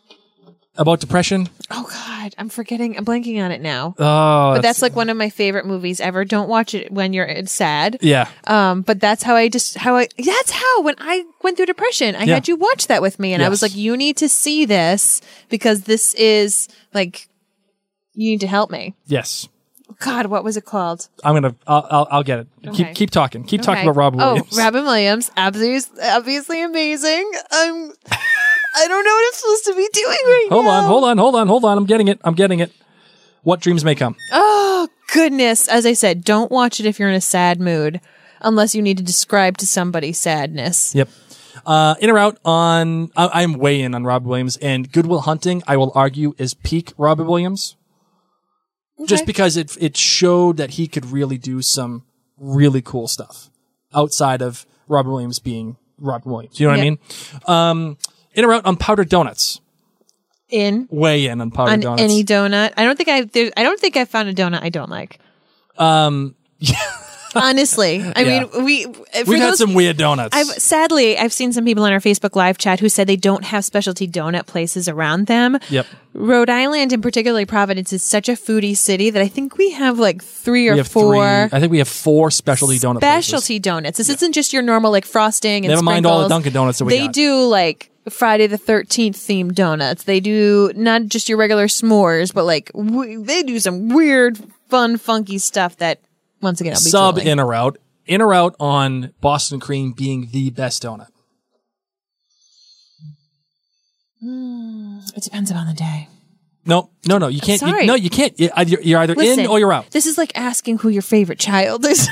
Speaker 2: about depression?
Speaker 1: Oh God, I'm forgetting. I'm blanking on it now.
Speaker 2: Oh,
Speaker 1: But that's like one of my favorite movies ever. Don't watch it when you're sad.
Speaker 2: yeah.
Speaker 1: Um, but that's how I just how I that's how when I went through depression, I
Speaker 2: Yeah.
Speaker 1: had you watch that with me, and I was
Speaker 2: Yes.
Speaker 1: like, you need to see this because this is like you need to help me.
Speaker 2: Yes.
Speaker 1: God, what was it called?
Speaker 2: I'm gonna. I'll. I'll, I'll get it.
Speaker 1: Okay.
Speaker 2: Keep keep talking. Keep talking
Speaker 1: Okay.
Speaker 2: about Robin Williams.
Speaker 1: Oh, Robin Williams, obviously, obviously amazing. I'm. I don't know what I'm supposed to be doing right
Speaker 2: Hold
Speaker 1: now.
Speaker 2: on. Hold on. Hold on. Hold on. I'm getting it. I'm getting it. What dreams may come.
Speaker 1: Oh goodness! As I said, don't watch it if you're in a sad mood, unless you need to describe to somebody sadness.
Speaker 2: Yep. Uh, in or out on. I, I'm way in on Robin Williams, and Good Will Hunting, I will argue, is peak Robin Williams. Just
Speaker 1: Okay.
Speaker 2: because it it showed that he could really do some really cool stuff outside of Robin Williams being Robin Williams. You know what I
Speaker 1: Yeah.
Speaker 2: mean? Um, in or out on Powdered Donuts.
Speaker 1: In
Speaker 2: Way in on Powdered
Speaker 1: on
Speaker 2: Donuts.
Speaker 1: any donut, I don't think I. There, I don't think I found a donut I don't like.
Speaker 2: um,
Speaker 1: Honestly, I
Speaker 2: Yeah.
Speaker 1: mean, we for
Speaker 2: we've had
Speaker 1: those-
Speaker 2: some weird donuts.
Speaker 1: I've sadly I've seen some people in our Facebook live chat who said they don't have specialty donut places around them.
Speaker 2: Yep.
Speaker 1: Rhode Island and particularly Providence is such a foodie city that I think we have like three or
Speaker 2: we have
Speaker 1: four
Speaker 2: three. I think we have four specialty donut places.
Speaker 1: specialty donuts. This isn't just your normal like frosting and
Speaker 2: Never mind all the
Speaker 1: sprinkles.
Speaker 2: Dunkin' Donuts that we
Speaker 1: They
Speaker 2: got.
Speaker 1: do like Friday the thirteenth themed donuts. They do not just your regular s'mores, but like w- they do some weird, fun, funky stuff that once again I'll be
Speaker 2: Sub
Speaker 1: drooling.
Speaker 2: in or out. In or out on Boston Cream being the best donut.
Speaker 1: It depends upon the day.
Speaker 2: No, no, no. You can't. You,
Speaker 1: sorry.
Speaker 2: no, you can't. You- You're, you're either
Speaker 1: Listen,
Speaker 2: in or you're out.
Speaker 1: This is like asking who your favorite child is.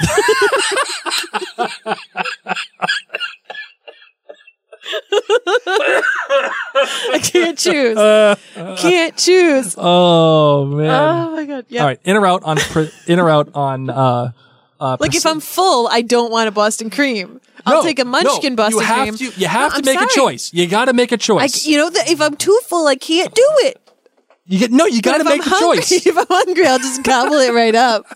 Speaker 1: I can't choose. Can't choose.
Speaker 2: Oh man.
Speaker 1: Oh my god. Yeah.
Speaker 2: All right. In or out on. Pre- in or out on. Uh, uh,
Speaker 1: Like if I'm full, I don't want a Boston cream. I'll
Speaker 2: No,
Speaker 1: take a Munchkin
Speaker 2: no,
Speaker 1: Boston
Speaker 2: you have
Speaker 1: cream.
Speaker 2: To, you have
Speaker 1: No,
Speaker 2: to
Speaker 1: I'm
Speaker 2: make a
Speaker 1: sorry.
Speaker 2: choice. You got to make a
Speaker 1: I,
Speaker 2: choice.
Speaker 1: you know that if I'm too full, I can't do it.
Speaker 2: you get no. You got to
Speaker 1: But if
Speaker 2: make
Speaker 1: I'm
Speaker 2: a
Speaker 1: hungry,
Speaker 2: choice.
Speaker 1: If I'm hungry, I'll just gobble it right up.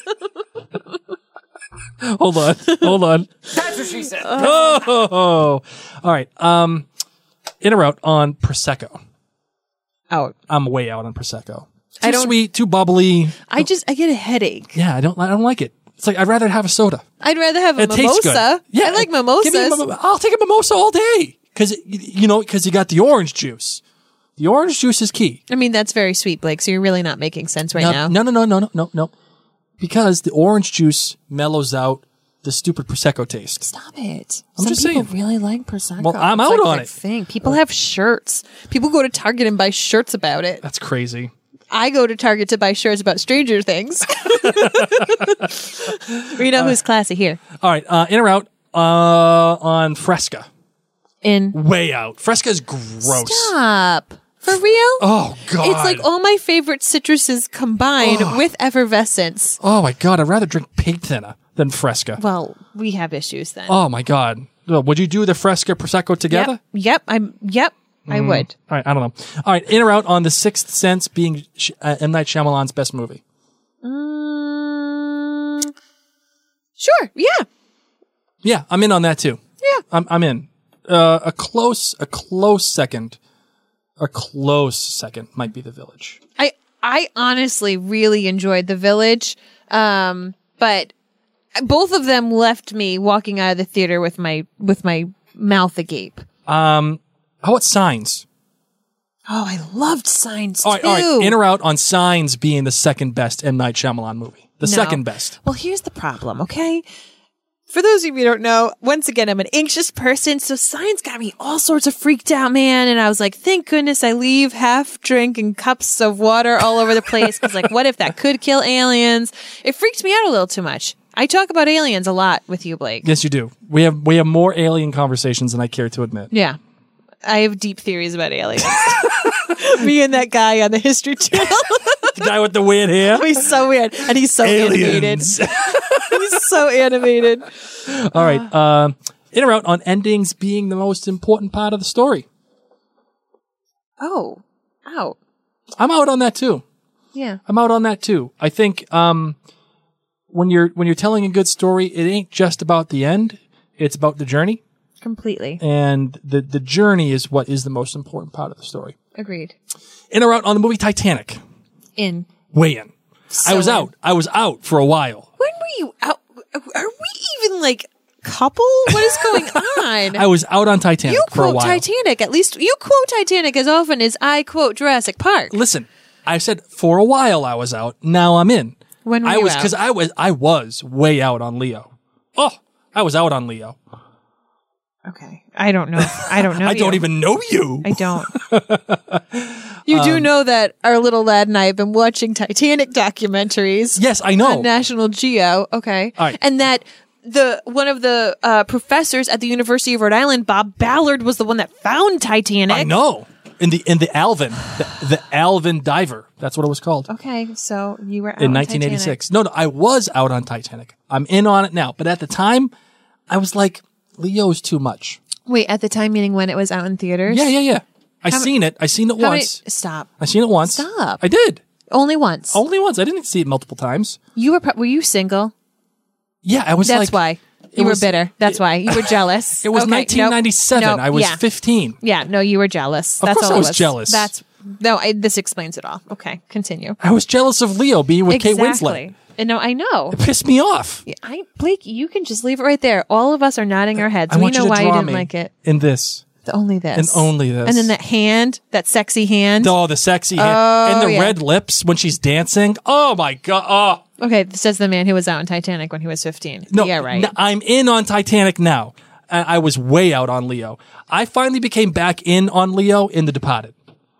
Speaker 2: Hold on. Hold on.
Speaker 3: That's what she said.
Speaker 2: Oh. All right. Um, in or out on Prosecco.
Speaker 1: Out.
Speaker 2: I'm way out on Prosecco. Too
Speaker 1: I don't-
Speaker 2: sweet, too bubbly.
Speaker 1: I just I get a headache.
Speaker 2: Yeah, I don't. I don't like it. It's like I'd rather have a soda.
Speaker 1: I'd rather have a
Speaker 2: It tastes good.
Speaker 1: mimosa.
Speaker 2: Yeah,
Speaker 1: I like
Speaker 2: give me a
Speaker 1: mimosas.
Speaker 2: mimo- I'll take a mimosa all day because you know because you got the orange juice. The orange juice is key.
Speaker 1: I mean, that's very sweet, Blake. So you're really not making sense right now.
Speaker 2: No, no, no, no, no, no, no. Because the orange juice mellows out the stupid Prosecco taste.
Speaker 1: Stop it.
Speaker 2: I'm
Speaker 1: Some
Speaker 2: just
Speaker 1: people
Speaker 2: saying.
Speaker 1: really like Prosecco.
Speaker 2: Well, I'm
Speaker 1: It's
Speaker 2: out
Speaker 1: like
Speaker 2: on
Speaker 1: their
Speaker 2: it.
Speaker 1: Thing. People have shirts. People go to Target and buy shirts about it.
Speaker 2: That's crazy.
Speaker 1: I go to Target to buy shirts about Stranger Things. We know who's classy here.
Speaker 2: All right, uh, in or out uh, on Fresca.
Speaker 1: In
Speaker 2: Way out. Fresca is gross.
Speaker 1: Stop. For real?
Speaker 2: Oh God.
Speaker 1: It's like all my favorite citruses combined with effervescence.
Speaker 2: Oh my God, I'd rather drink pig thinner than Fresca.
Speaker 1: Well, we have issues then.
Speaker 2: Oh my God. Well, would you do the Fresca Prosecco together?
Speaker 1: Yep. Yep. I'm. Yep. I would.
Speaker 2: All right, I don't know. All right, in or out on The Sixth Sense being Sh- uh, M. Night Shyamalan's best movie?
Speaker 1: Mm, sure. Yeah.
Speaker 2: Yeah, I'm in on that too.
Speaker 1: Yeah.
Speaker 2: I'm I'm in. Uh, a close a close second, a close second might be The Village.
Speaker 1: I I honestly really enjoyed The Village, um, but both of them left me walking out of the theater with my with my mouth agape.
Speaker 2: Um, how about Signs?
Speaker 1: Oh, I loved Signs too.
Speaker 2: All right, all right. In or out on Signs being the second best M. Night Shyamalan movie? The
Speaker 1: No.
Speaker 2: second best.
Speaker 1: Well, here's the problem, okay? For those of you who don't know, once again, I'm an anxious person, so Signs got me all sorts of freaked out, man. And I was like, thank goodness I leave half drinking cups of water all over the place. Because, like, what if that could kill aliens? It freaked me out a little too much. I talk about aliens a lot with you, Blake.
Speaker 2: Yes, you do. We have we have more alien conversations than I care to admit.
Speaker 1: Yeah. I have deep theories about aliens. Me and that guy on the History Channel.
Speaker 2: The guy with the weird hair.
Speaker 1: He's so weird. And he's so animated.
Speaker 2: Aliens.
Speaker 1: He's so animated.
Speaker 2: All right. Uh, in or out on endings being the most important part of the story?
Speaker 1: Oh. Out.
Speaker 2: I'm out on that too.
Speaker 1: Yeah.
Speaker 2: I'm out on that too. I think um, when you're when you're telling a good story, it ain't just about the end. It's about the journey,
Speaker 1: Completely.
Speaker 2: and the the journey is what is the most important part of the story.
Speaker 1: Agreed.
Speaker 2: In or out on the movie Titanic?
Speaker 1: In.
Speaker 2: Way in.
Speaker 1: So
Speaker 2: I was
Speaker 1: in.
Speaker 2: out. I was out for a while.
Speaker 1: When were you out? Are we even like couple? What is going on?
Speaker 2: I was out on Titanic
Speaker 1: you
Speaker 2: for a
Speaker 1: quote
Speaker 2: while.
Speaker 1: Titanic. At least you quote Titanic as often as I quote Jurassic Park.
Speaker 2: Listen, I said for a while I was out. Now I'm in.
Speaker 1: When were
Speaker 2: I
Speaker 1: you
Speaker 2: was
Speaker 1: out?
Speaker 2: because I was I was way out on Leo. Oh, I was out on Leo.
Speaker 1: Okay. I don't know. If, I don't know.
Speaker 2: I don't
Speaker 1: you.
Speaker 2: even know you.
Speaker 1: I don't. You do know that our little lad and I have been watching Titanic documentaries.
Speaker 2: Yes, I know.
Speaker 1: On National Geo. Okay.
Speaker 2: All right.
Speaker 1: And that the one of the uh, professors at the University of Rhode Island, Bob Ballard, was the one that found Titanic.
Speaker 2: I know. In the in the Alvin, the, the Alvin diver. That's what it was called.
Speaker 1: Okay, so you were out
Speaker 2: In
Speaker 1: on
Speaker 2: nineteen eighty-six.
Speaker 1: Titanic.
Speaker 2: No, no, I was out on Titanic. I'm in on it now. But at the time, I was like, Leo's too much.
Speaker 1: Wait, at the time, meaning when it was out in theaters?
Speaker 2: Yeah, yeah, yeah. I
Speaker 1: How
Speaker 2: seen it. I seen it
Speaker 1: How many-
Speaker 2: once.
Speaker 1: stop.
Speaker 2: I seen it once.
Speaker 1: Stop.
Speaker 2: I did.
Speaker 1: Only once.
Speaker 2: Only once. I didn't see it multiple times.
Speaker 1: You were pro- were you single?
Speaker 2: Yeah, I was
Speaker 1: That's
Speaker 2: like.
Speaker 1: why.
Speaker 2: it
Speaker 1: You were
Speaker 2: was-
Speaker 1: bitter. That's why. You were jealous.
Speaker 2: It was
Speaker 1: Okay,
Speaker 2: nineteen ninety-seven.
Speaker 1: nope, nope,
Speaker 2: I was
Speaker 1: yeah.
Speaker 2: fifteen.
Speaker 1: Yeah, no, you were jealous.
Speaker 2: Of
Speaker 1: That's
Speaker 2: course
Speaker 1: all
Speaker 2: I
Speaker 1: it
Speaker 2: was jealous.
Speaker 1: That's no, I, this explains it all. Okay, continue.
Speaker 2: I was jealous of Leo being with Kate Winslet.
Speaker 1: Exactly. And no, I know.
Speaker 2: It pissed me off.
Speaker 1: I Blake, you can just leave it right there. All of us are nodding our heads.
Speaker 2: I
Speaker 1: we
Speaker 2: want
Speaker 1: know
Speaker 2: you to
Speaker 1: why you
Speaker 2: draw
Speaker 1: didn't
Speaker 2: me
Speaker 1: like it.
Speaker 2: in this.
Speaker 1: The only this.
Speaker 2: And only this.
Speaker 1: And then that hand, that sexy hand.
Speaker 2: Oh, the sexy hand.
Speaker 1: Oh,
Speaker 2: and the
Speaker 1: yeah.
Speaker 2: red lips when she's dancing. Oh, my God. Oh.
Speaker 1: Okay, says the man who was out on Titanic when he was fifteen.
Speaker 2: No,
Speaker 1: yeah, right.
Speaker 2: n- I'm in on Titanic now. I I was way out on Leo. I finally became back in on Leo in The Departed.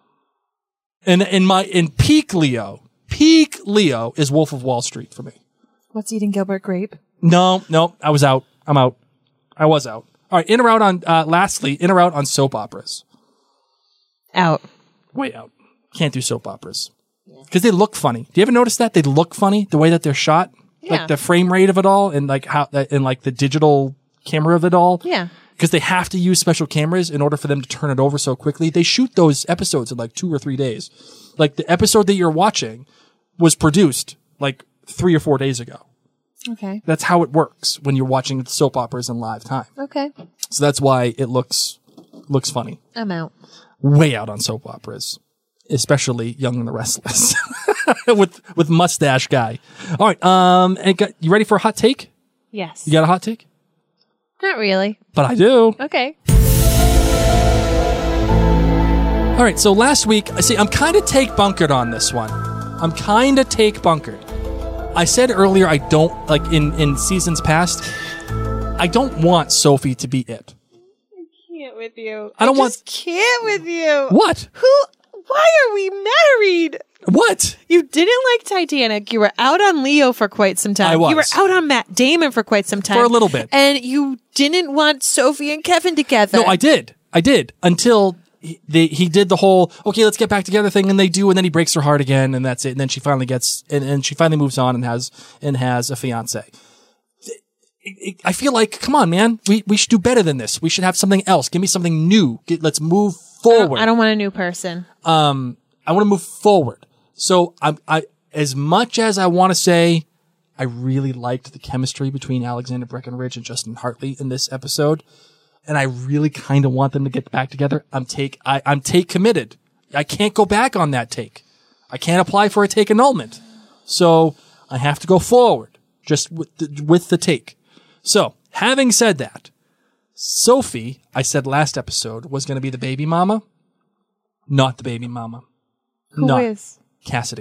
Speaker 2: And in my in peak Leo, peak Leo is Wolf of Wall Street for me.
Speaker 1: What's eating Gilbert Grape?
Speaker 2: No, no, I was out. I'm out. I was out. All right, in or out on. Uh, lastly, in or out on soap operas.
Speaker 1: Out.
Speaker 2: Way out. Can't do soap operas because they look funny. Do you ever notice that they look funny the way that they're shot,
Speaker 1: Yeah.
Speaker 2: like the frame rate of it all, and like how and like the digital camera of it all?
Speaker 1: Yeah.
Speaker 2: Because they have to use special cameras in order for them to turn it over so quickly. They shoot those episodes in like two or three days. Like the episode that you're watching was produced like three or four days ago.
Speaker 1: Okay.
Speaker 2: That's how it works when you're watching soap operas in live time.
Speaker 1: Okay.
Speaker 2: So that's why it looks looks funny.
Speaker 1: I'm out.
Speaker 2: Way out on soap operas, especially Young and the Restless with with mustache guy. All right, um, and got, you ready for a hot take?
Speaker 1: Yes.
Speaker 2: You got a hot take?
Speaker 1: Not really.
Speaker 2: But I do.
Speaker 1: Okay.
Speaker 2: All right, so last week, I see I'm kind of take bunkered on this one. I'm kind of take bunkered. I said earlier I don't like in in seasons past. I don't want Sophie to be it.
Speaker 1: Can't with you.
Speaker 2: I don't
Speaker 1: just can't with you.
Speaker 2: What?
Speaker 1: Who? Why are we married?
Speaker 2: What?
Speaker 1: You didn't like Titanic. You were out on Leo for quite some time.
Speaker 2: I was.
Speaker 1: You were out on Matt Damon for quite some time.
Speaker 2: For a little bit.
Speaker 1: And you didn't want Sophie and Kevin together.
Speaker 2: No, I did. I did until he, they, he did the whole okay, let's get back together thing, and they do, and then he breaks her heart again, and that's it. And then she finally gets, and, and she finally moves on and has and has a fiance. I feel like, come on, man, we we should do better than this. We should have something else. Give me something new. Get, let's move forward.
Speaker 1: I don't want a new person.
Speaker 2: Um, I want to move forward. So I, I, as much as I want to say, I really liked the chemistry between Alexander Breckenridge and Justin Hartley in this episode, and I really kind of want them to get back together. I'm take, I, I'm take committed. I can't go back on that take. I can't apply for a take annulment. So I have to go forward just with the, with the take. So having said that, Sophie, I said last episode, was going to be the baby mama. Not the baby mama.
Speaker 1: Who
Speaker 2: Not
Speaker 1: is?
Speaker 2: Cassidy.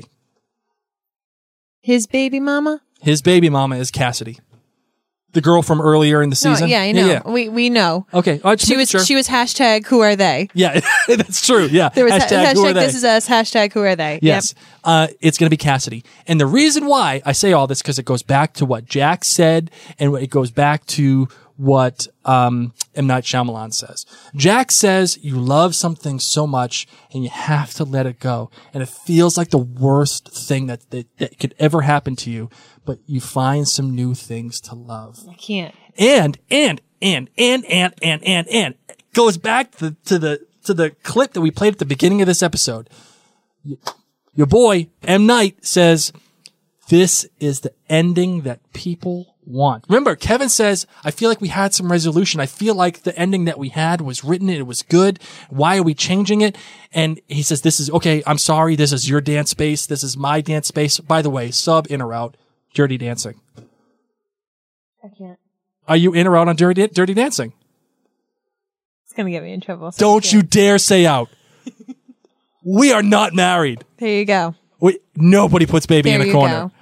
Speaker 1: His baby mama?
Speaker 2: His baby mama is Cassidy. The girl from earlier in the
Speaker 1: No,
Speaker 2: season.
Speaker 1: yeah, I know.
Speaker 2: Yeah, yeah.
Speaker 1: We we know.
Speaker 2: Okay. Oh, just
Speaker 1: She
Speaker 2: making
Speaker 1: was
Speaker 2: sure.
Speaker 1: she was hashtag who are they?
Speaker 2: Yeah, that's true. Yeah.
Speaker 1: There was
Speaker 2: hashtag,
Speaker 1: hashtag,
Speaker 2: who are they?
Speaker 1: this is us, hashtag who are they?
Speaker 2: Yes. Uh, it's going to be Cassidy. And the reason why I say all this, because it goes back to what Jack said, and it goes back to what um, M. Night Shyamalan says. Jack says you love something so much and you have to let it go. And it feels like the worst thing that, that, that could ever happen to you, but you find some new things to love.
Speaker 1: I can't.
Speaker 2: And, and, and, and, and, and, and, and, goes back to the, to the, to the clip that we played at the beginning of this episode. Your boy, M. Night, says, this is the ending that people want. Remember, Kevin says, I feel like we had some resolution. I feel like the ending that we had was written. It was good. Why are we changing it? And he says, this is, okay, I'm sorry. This is your dance space. This is my dance space. By the way, sub in or out, Dirty Dancing.
Speaker 1: I can't.
Speaker 2: Are you in or out on Dirty, dirty Dancing?
Speaker 1: It's going to get me in trouble. so
Speaker 2: Don't
Speaker 1: I
Speaker 2: you
Speaker 1: can't.
Speaker 2: dare say out. We are not married.
Speaker 1: There you go.
Speaker 2: We, nobody puts baby
Speaker 1: There
Speaker 2: in a
Speaker 1: you
Speaker 2: corner.
Speaker 1: go.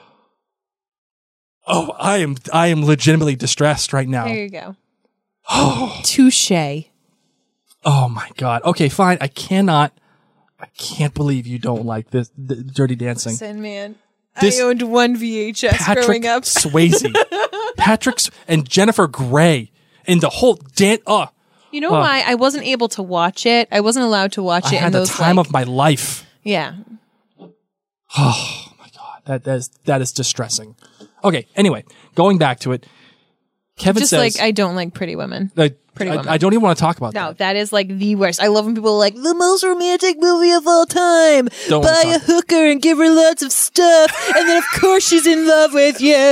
Speaker 2: Oh, I am, I am legitimately distressed right now.
Speaker 1: There you go. Touche.
Speaker 2: Oh my God. Okay, fine. I cannot, I can't believe you don't like this, the Dirty Dancing.
Speaker 1: Listen, man.
Speaker 2: This-
Speaker 1: I owned one V H S
Speaker 2: Patrick
Speaker 1: growing up.
Speaker 2: Swayze. Patrick's and Jennifer Grey and the whole dance. Oh,
Speaker 1: You know why I wasn't able to watch it? I wasn't allowed to watch
Speaker 2: I
Speaker 1: it in
Speaker 2: had the
Speaker 1: those
Speaker 2: time
Speaker 1: like,
Speaker 2: of my life.
Speaker 1: yeah.
Speaker 2: Oh my God. That, that is, that is distressing. Okay. Anyway, going back to it. Kevin
Speaker 1: Just
Speaker 2: says,
Speaker 1: like I don't like Pretty Women.
Speaker 2: I,
Speaker 1: Pretty
Speaker 2: I,
Speaker 1: Woman.
Speaker 2: I don't even want to talk about
Speaker 1: No,
Speaker 2: that.
Speaker 1: that is like the worst. I love when people are like the most romantic movie of all time.
Speaker 2: Don't
Speaker 1: Buy
Speaker 2: wanna
Speaker 1: a
Speaker 2: talk-
Speaker 1: hooker and give her lots of stuff, and then of course she's in love with you.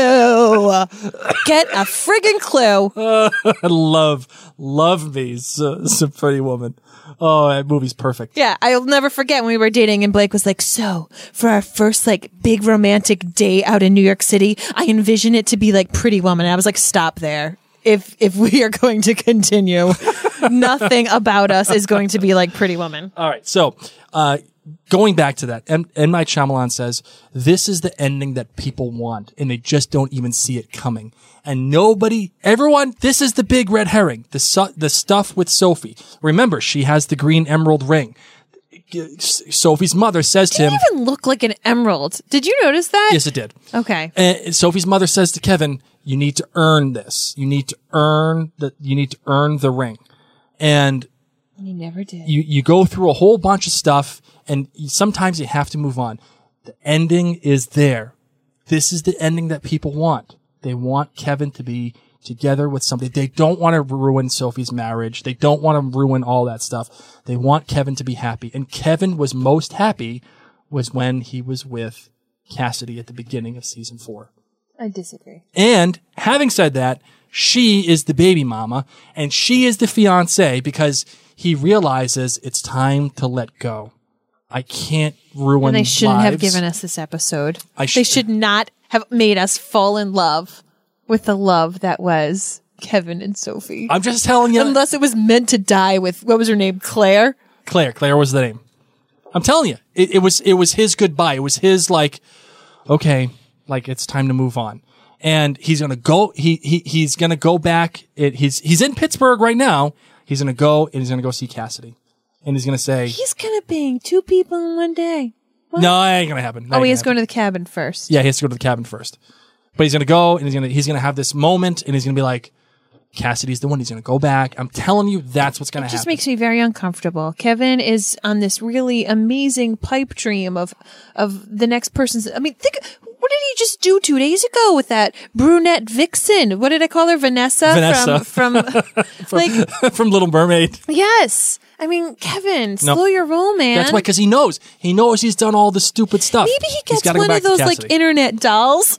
Speaker 1: Get a friggin' clue.
Speaker 2: I love, love me so, some Pretty Woman. Oh, that movie's perfect.
Speaker 1: Yeah, I'll never forget when we were dating and Blake was like, so for our first like big romantic date out in New York City, I envision it to be like Pretty Woman. And I was like, stop there. If if we are going to continue, nothing about us is going to be like Pretty Woman.
Speaker 2: All right. So, uh, going back to that, M. M. Night Shyamalan says, this is the ending that people want, and they just don't even see it coming. And nobody, everyone, this is the big red herring, the su- the stuff with Sophie. Remember, she has the green emerald ring. Sophie's mother says to
Speaker 1: It
Speaker 2: him,
Speaker 1: didn't even look like an emerald. Did you notice that?
Speaker 2: yes, it did.
Speaker 1: Okay.
Speaker 2: And Sophie's mother says to Kevin, you need to earn this. You need to earn the, you need to earn the ring. And
Speaker 1: You never did.
Speaker 2: you, you go through a whole bunch of stuff, and you, sometimes you have to move on. The ending is there. This is the ending that people want. They want Kevin to be together with somebody. They don't want to ruin Sophie's marriage. They don't want to ruin all that stuff. They want Kevin to be happy. And Kevin was most happy was when he was with Cassidy at the beginning of season four.
Speaker 1: I disagree.
Speaker 2: And having said that, she is the baby mama and she is the fiance because he realizes it's time to let go. I can't ruin
Speaker 1: And they shouldn't have
Speaker 2: lives.
Speaker 1: given us this episode.
Speaker 2: I
Speaker 1: they
Speaker 2: sh-
Speaker 1: should not have made us fall in love with the love that was Kevin and Sophie.
Speaker 2: I'm just telling you.
Speaker 1: Unless it was meant to die with, what was her name? Claire?
Speaker 2: Claire. Claire was the name. I'm telling you, it, it was it was his goodbye. It was his like, okay, like it's time to move on. And he's gonna go. He he he's gonna go back. It, he's he's in Pittsburgh right now. He's gonna go and he's gonna go see Cassidy, and he's gonna say,
Speaker 1: He's gonna bang two people in one day. What?
Speaker 2: "No, it ain't gonna happen."
Speaker 1: Oh, he has to go to the cabin first.
Speaker 2: Yeah, he has to go to the cabin first. But he's gonna go and he's gonna he's gonna have this moment and he's gonna be like, Cassidy's the one. He's gonna go back. I'm telling you, that's what's gonna
Speaker 1: It
Speaker 2: happen.
Speaker 1: just makes me very uncomfortable. Kevin is on this really amazing pipe dream of of the next person's. I mean, think What did he just do two days ago with that brunette vixen? What did I call her? Vanessa?
Speaker 2: Vanessa.
Speaker 1: From, from, like,
Speaker 2: From Little Mermaid.
Speaker 1: yes. I mean, Kevin, slow
Speaker 2: Nope.
Speaker 1: your roll, man.
Speaker 2: That's why, because he knows. He knows he's done all the stupid stuff.
Speaker 1: Maybe he
Speaker 2: He's
Speaker 1: gets
Speaker 2: gotta go
Speaker 1: one
Speaker 2: back
Speaker 1: of
Speaker 2: to
Speaker 1: those, like,
Speaker 2: Cassidy.
Speaker 1: internet dolls.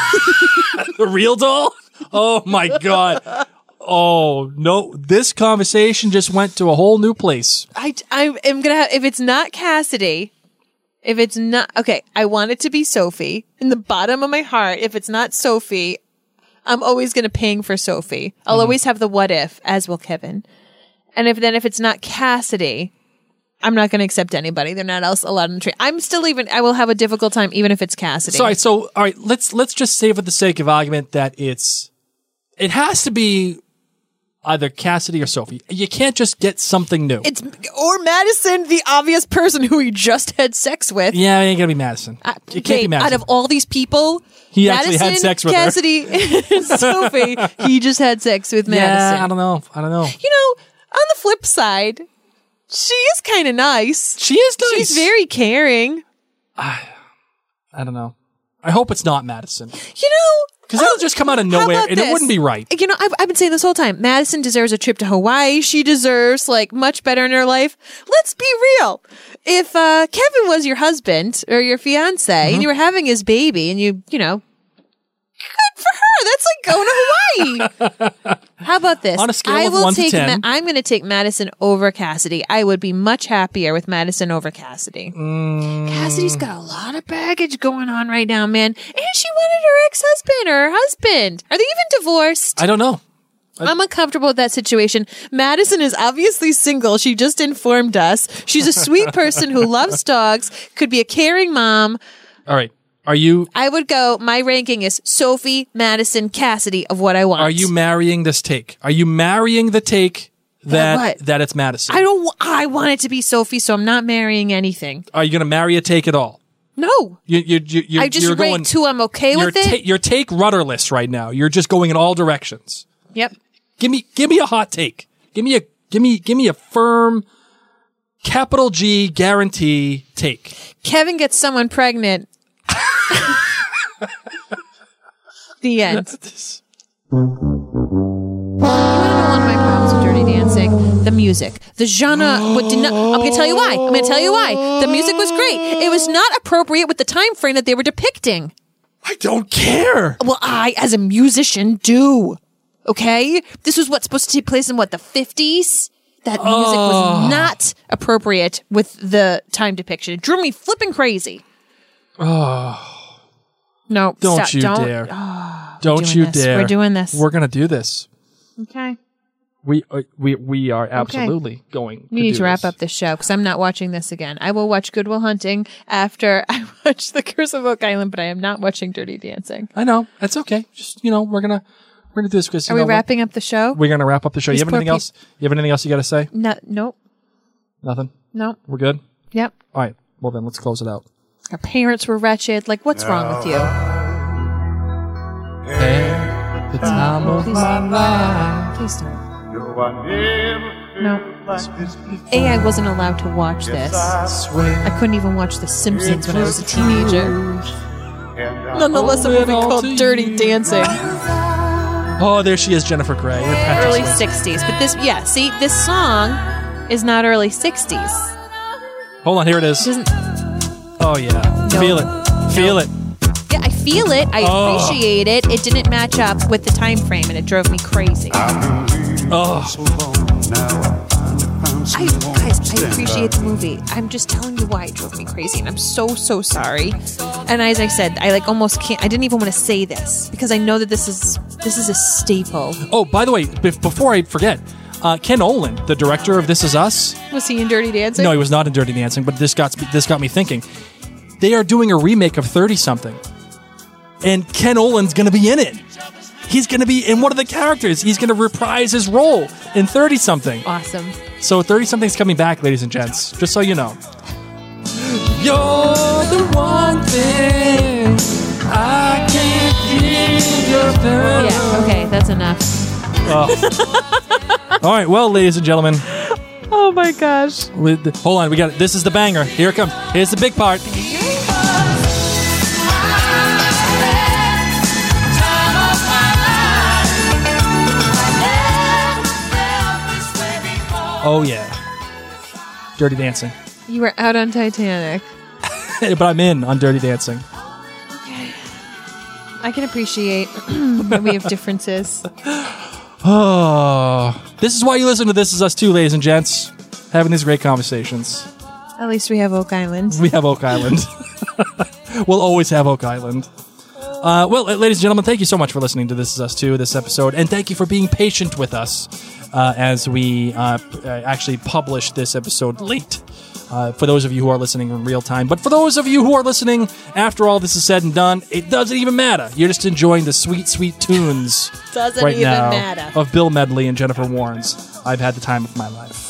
Speaker 2: The real doll? Oh, my God. Oh, no. This conversation just went to a whole new place.
Speaker 1: I, I am going to have, if it's not Cassidy, if it's not, okay, I want it to be Sophie. In the bottom of my heart, if it's not Sophie, I'm always going to ping for Sophie. I'll
Speaker 2: Mm-hmm.
Speaker 1: always have the what if, as will Kevin. And if then if it's not Cassidy, I'm not going to accept anybody. They're not else allowed in the tree. I'm still even, I will have a difficult time even if it's Cassidy.
Speaker 2: Sorry, so, all right, let's, let's just say for the sake of argument that it's, it has to be either Cassidy or Sophie. You can't just get something new.
Speaker 1: It's, or Madison, the obvious person who he just had sex with.
Speaker 2: yeah, it ain't gonna be Madison.
Speaker 1: Uh,
Speaker 2: it can't
Speaker 1: babe,
Speaker 2: be Madison.
Speaker 1: Out of all these people,
Speaker 2: He
Speaker 1: Madison,
Speaker 2: actually had sex with her.
Speaker 1: Cassidy, and Sophie, he just had sex with Madison.
Speaker 2: Yeah, I don't know. I don't know.
Speaker 1: You know, on the flip side, she is kind of nice.
Speaker 2: She is nice.
Speaker 1: She's very caring.
Speaker 2: I don't know. I hope it's not Madison.
Speaker 1: You know,
Speaker 2: Because that'll just come out of
Speaker 1: how
Speaker 2: nowhere,
Speaker 1: about
Speaker 2: and it
Speaker 1: this?
Speaker 2: wouldn't be right.
Speaker 1: You know, I've, I've been saying this whole time. Madison deserves a trip to Hawaii. She deserves like much better in her life. Let's be real. If uh, Kevin was your husband or your fiance,
Speaker 2: Mm-hmm.
Speaker 1: and you were having his baby, and you, you know, good for her. That's like going to Hawaii. How about this?
Speaker 2: On a scale
Speaker 1: I
Speaker 2: of
Speaker 1: will
Speaker 2: one to
Speaker 1: take
Speaker 2: ten.
Speaker 1: Ma- I'm going to take Madison over Cassidy. I would be much happier with Madison over Cassidy.
Speaker 2: Mm.
Speaker 1: Cassidy's got a lot of baggage going on right now, man. And she wanted her ex-husband or her husband. Are they even divorced?
Speaker 2: I don't know.
Speaker 1: I'm uncomfortable with that situation. Madison is obviously single. She just informed us. She's a sweet person who loves dogs, could be a caring mom.
Speaker 2: All right. Are you
Speaker 1: I would go, my ranking is Sophie, Madison, Cassidy of what I want.
Speaker 2: are you marrying this take? Are you marrying the take that
Speaker 1: what?
Speaker 2: that it's Madison?
Speaker 1: I don't, wa- I want it to be Sophie, so I'm not marrying anything.
Speaker 2: Are you going to marry a take at all?
Speaker 1: No.
Speaker 2: You you you you're,
Speaker 1: I just
Speaker 2: you're going
Speaker 1: ranked two. I'm okay
Speaker 2: you're
Speaker 1: with it.
Speaker 2: ta- you're take rudderless right now. You're just going in all directions.
Speaker 1: Yep.
Speaker 2: Give me give me a hot take. Give me a give me give me a firm capital G guarantee take.
Speaker 1: Kevin gets someone pregnant. The end. You want to know one of my problems with Dirty Dancing? The music. The genre would did not, I'm going to tell you why. I'm going to tell you why. The music was great. It was not appropriate with the time frame that they were depicting.
Speaker 2: I don't care.
Speaker 1: Well, I, as a musician, do. Okay? This was what's supposed to take place in, what, the fifties? That music was not appropriate with the time depiction. It drew me flipping crazy.
Speaker 2: Oh,
Speaker 1: No,
Speaker 2: don't
Speaker 1: stop.
Speaker 2: you
Speaker 1: don't.
Speaker 2: dare.
Speaker 1: Oh,
Speaker 2: don't
Speaker 1: doing
Speaker 2: you
Speaker 1: this.
Speaker 2: dare.
Speaker 1: We're doing this.
Speaker 2: We're going to do this.
Speaker 1: Okay.
Speaker 2: We uh, we we are absolutely going
Speaker 1: We
Speaker 2: to
Speaker 1: need
Speaker 2: do
Speaker 1: to wrap
Speaker 2: this.
Speaker 1: up this show because I'm not watching this again. I will watch Good Will Hunting after I watch The Curse of Oak Island, but I am not watching Dirty Dancing.
Speaker 2: I know. That's okay. Just, you know, we're going to we're going to do this because
Speaker 1: Are we wrapping up the show?
Speaker 2: We're going to wrap up the show.
Speaker 1: These
Speaker 2: You have
Speaker 1: poor
Speaker 2: anything else? You have anything else you got to say?
Speaker 1: No, nope.
Speaker 2: Nothing.
Speaker 1: Nope.
Speaker 2: We're good.
Speaker 1: Yep.
Speaker 2: All right. Well then, let's close it out.
Speaker 1: Our parents were wretched. Like, what's wrong with you?
Speaker 2: At the time of my life.
Speaker 1: Please don't. No. A, I wasn't allowed to watch this. I couldn't even watch The Simpsons when I was a teenager. Nonetheless, it would be called Dirty Dancing.
Speaker 2: Oh, there she is, Jennifer Grey. and Patrick
Speaker 1: Early
Speaker 2: Swayze.
Speaker 1: sixties. But this, yeah, see, this song is not early sixties.
Speaker 2: Hold on, here it is.
Speaker 1: Doesn't,
Speaker 2: Oh yeah,
Speaker 1: No.
Speaker 2: feel it, feel it.
Speaker 1: yeah, I feel it. I
Speaker 2: Oh.
Speaker 1: appreciate it. It didn't match up with the time frame, and it drove me crazy.
Speaker 2: Oh,
Speaker 1: I, guys, I appreciate the movie. I'm just telling you why it drove me crazy, and I'm so, so sorry. And as I said, I like almost can't. I didn't even want to say this because I know that this is this is a staple.
Speaker 2: oh. By the way, bef- before I forget, uh, Ken Olin, the director of This Is Us.
Speaker 1: Was he in Dirty Dancing?
Speaker 2: No, he was not in Dirty Dancing, but this got this got me thinking. They are doing a remake of thirty something, and Ken Olin's going to be in it. He's going to be in one of the characters. He's going to reprise his role in thirty something.
Speaker 1: Awesome.
Speaker 2: So thirty something's coming back, ladies and gents. Just so you know. You're the one thing I can't give you.
Speaker 1: Yeah. Okay, that's enough.
Speaker 2: All right, well, ladies and gentlemen,
Speaker 1: Oh my gosh.
Speaker 2: with- hold on. We got it. This is the banger. Here it comes. Here's the big part. Oh, yeah. Dirty Dancing.
Speaker 1: You were out on Titanic.
Speaker 2: But I'm in on Dirty Dancing.
Speaker 1: I can appreciate when we have differences.
Speaker 2: Oh, this is why you listen to This Is Us Too, ladies and gents. Having these great conversations.
Speaker 1: At least we have Oak Island.
Speaker 2: We have Oak Island. We'll always have Oak Island. Uh, well, ladies and gentlemen, thank you so much for listening to This Is Us Too, this episode, and thank you for being patient with us uh, as we uh, p- actually publish this episode late. Uh, for those of you who are listening in real time. But for those of you who are listening after all this is said and done, it doesn't even matter. You're just enjoying the sweet, sweet tunes
Speaker 1: Doesn't
Speaker 2: right
Speaker 1: even
Speaker 2: now
Speaker 1: matter.
Speaker 2: of Bill Medley and Jennifer Warnes. I've had the time of my life.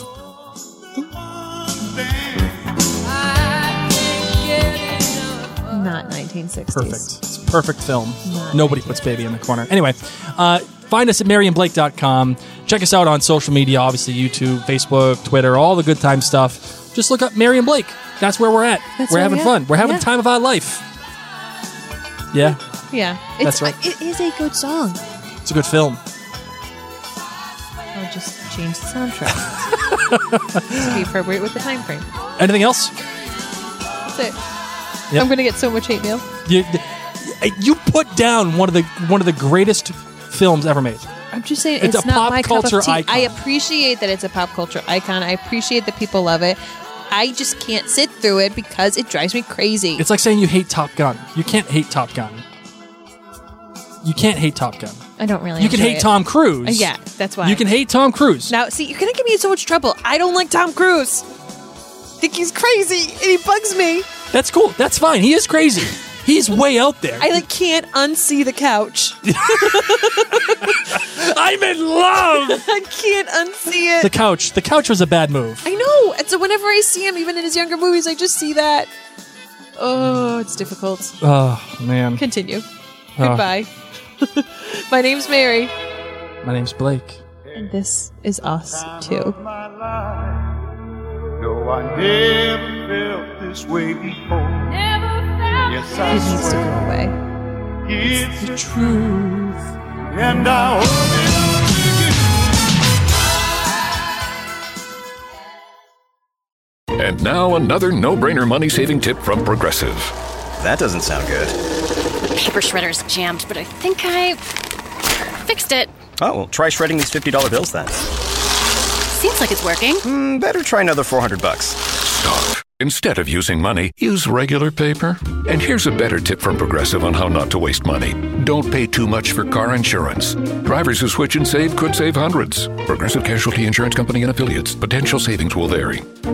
Speaker 1: Not nineteen sixties.
Speaker 2: Perfect. It's a perfect film.
Speaker 1: Not
Speaker 2: Nobody puts baby in the corner. Anyway, uh, find us at mary and blake dot com. Check us out on social media, obviously YouTube, Facebook, Twitter, all the good time stuff. Just look up Mary and Blake. That's where we're at.
Speaker 1: That's
Speaker 2: we're
Speaker 1: where
Speaker 2: having
Speaker 1: we
Speaker 2: fun.
Speaker 1: are.
Speaker 2: We're having
Speaker 1: Yeah.
Speaker 2: the time of our life. Yeah,
Speaker 1: Yeah. It's,
Speaker 2: That's right.
Speaker 1: It is a good song.
Speaker 2: it's a good film.
Speaker 1: I'll just change the soundtrack to be appropriate with the time frame.
Speaker 2: Anything else?
Speaker 1: That's it.
Speaker 2: Yep.
Speaker 1: I'm going to get so much hate mail.
Speaker 2: You, you put down one of the one of the greatest films ever made.
Speaker 1: I'm just saying
Speaker 2: It's
Speaker 1: it's,
Speaker 2: a
Speaker 1: not
Speaker 2: pop
Speaker 1: my
Speaker 2: culture
Speaker 1: cup of tea.
Speaker 2: icon.
Speaker 1: I appreciate that it's a pop culture icon. I appreciate that people love it. I just can't sit through it because it drives me crazy.
Speaker 2: It's like saying you hate Top Gun. You can't hate Top Gun. You can't hate Top Gun.
Speaker 1: I don't really
Speaker 2: You can
Speaker 1: enjoy
Speaker 2: hate
Speaker 1: it.
Speaker 2: Tom Cruise.
Speaker 1: Uh, yeah, that's why.
Speaker 2: You can hate Tom Cruise.
Speaker 1: Now, see, you're going to get me in so much trouble. I don't like Tom Cruise. I think he's crazy and he bugs me.
Speaker 2: That's cool. That's fine. He is crazy. He's way out there.
Speaker 1: I like can't unsee the couch.
Speaker 2: I'm in love.
Speaker 1: I can't unsee it.
Speaker 2: The couch. The couch was a bad move.
Speaker 1: I know. And so whenever I see him, even in his younger movies, I just see that. Oh, it's difficult.
Speaker 2: Oh, man.
Speaker 1: Continue.
Speaker 2: Oh.
Speaker 1: Goodbye. My name's Mary.
Speaker 2: My name's Blake.
Speaker 1: And this is Us Too.
Speaker 3: No, I never felt this way before. Yes,
Speaker 1: It
Speaker 3: I
Speaker 1: needs to
Speaker 3: swear
Speaker 1: go away.
Speaker 3: it's the truth, and I hope it.
Speaker 5: And now another no-brainer money-saving tip from Progressive.
Speaker 6: That doesn't sound good.
Speaker 7: Paper shredder's jammed, but I think I fixed it.
Speaker 6: Oh, well, try shredding these fifty dollar bills then.
Speaker 7: Seems like it's working.
Speaker 6: Mm, better try another four hundred bucks.
Speaker 5: Stop. Instead of using money, use regular paper. And here's a better tip from Progressive on how not to waste money. Don't pay too much for car insurance. Drivers who switch and save could save hundreds. Progressive Casualty Insurance Company and Affiliates. Potential savings will vary.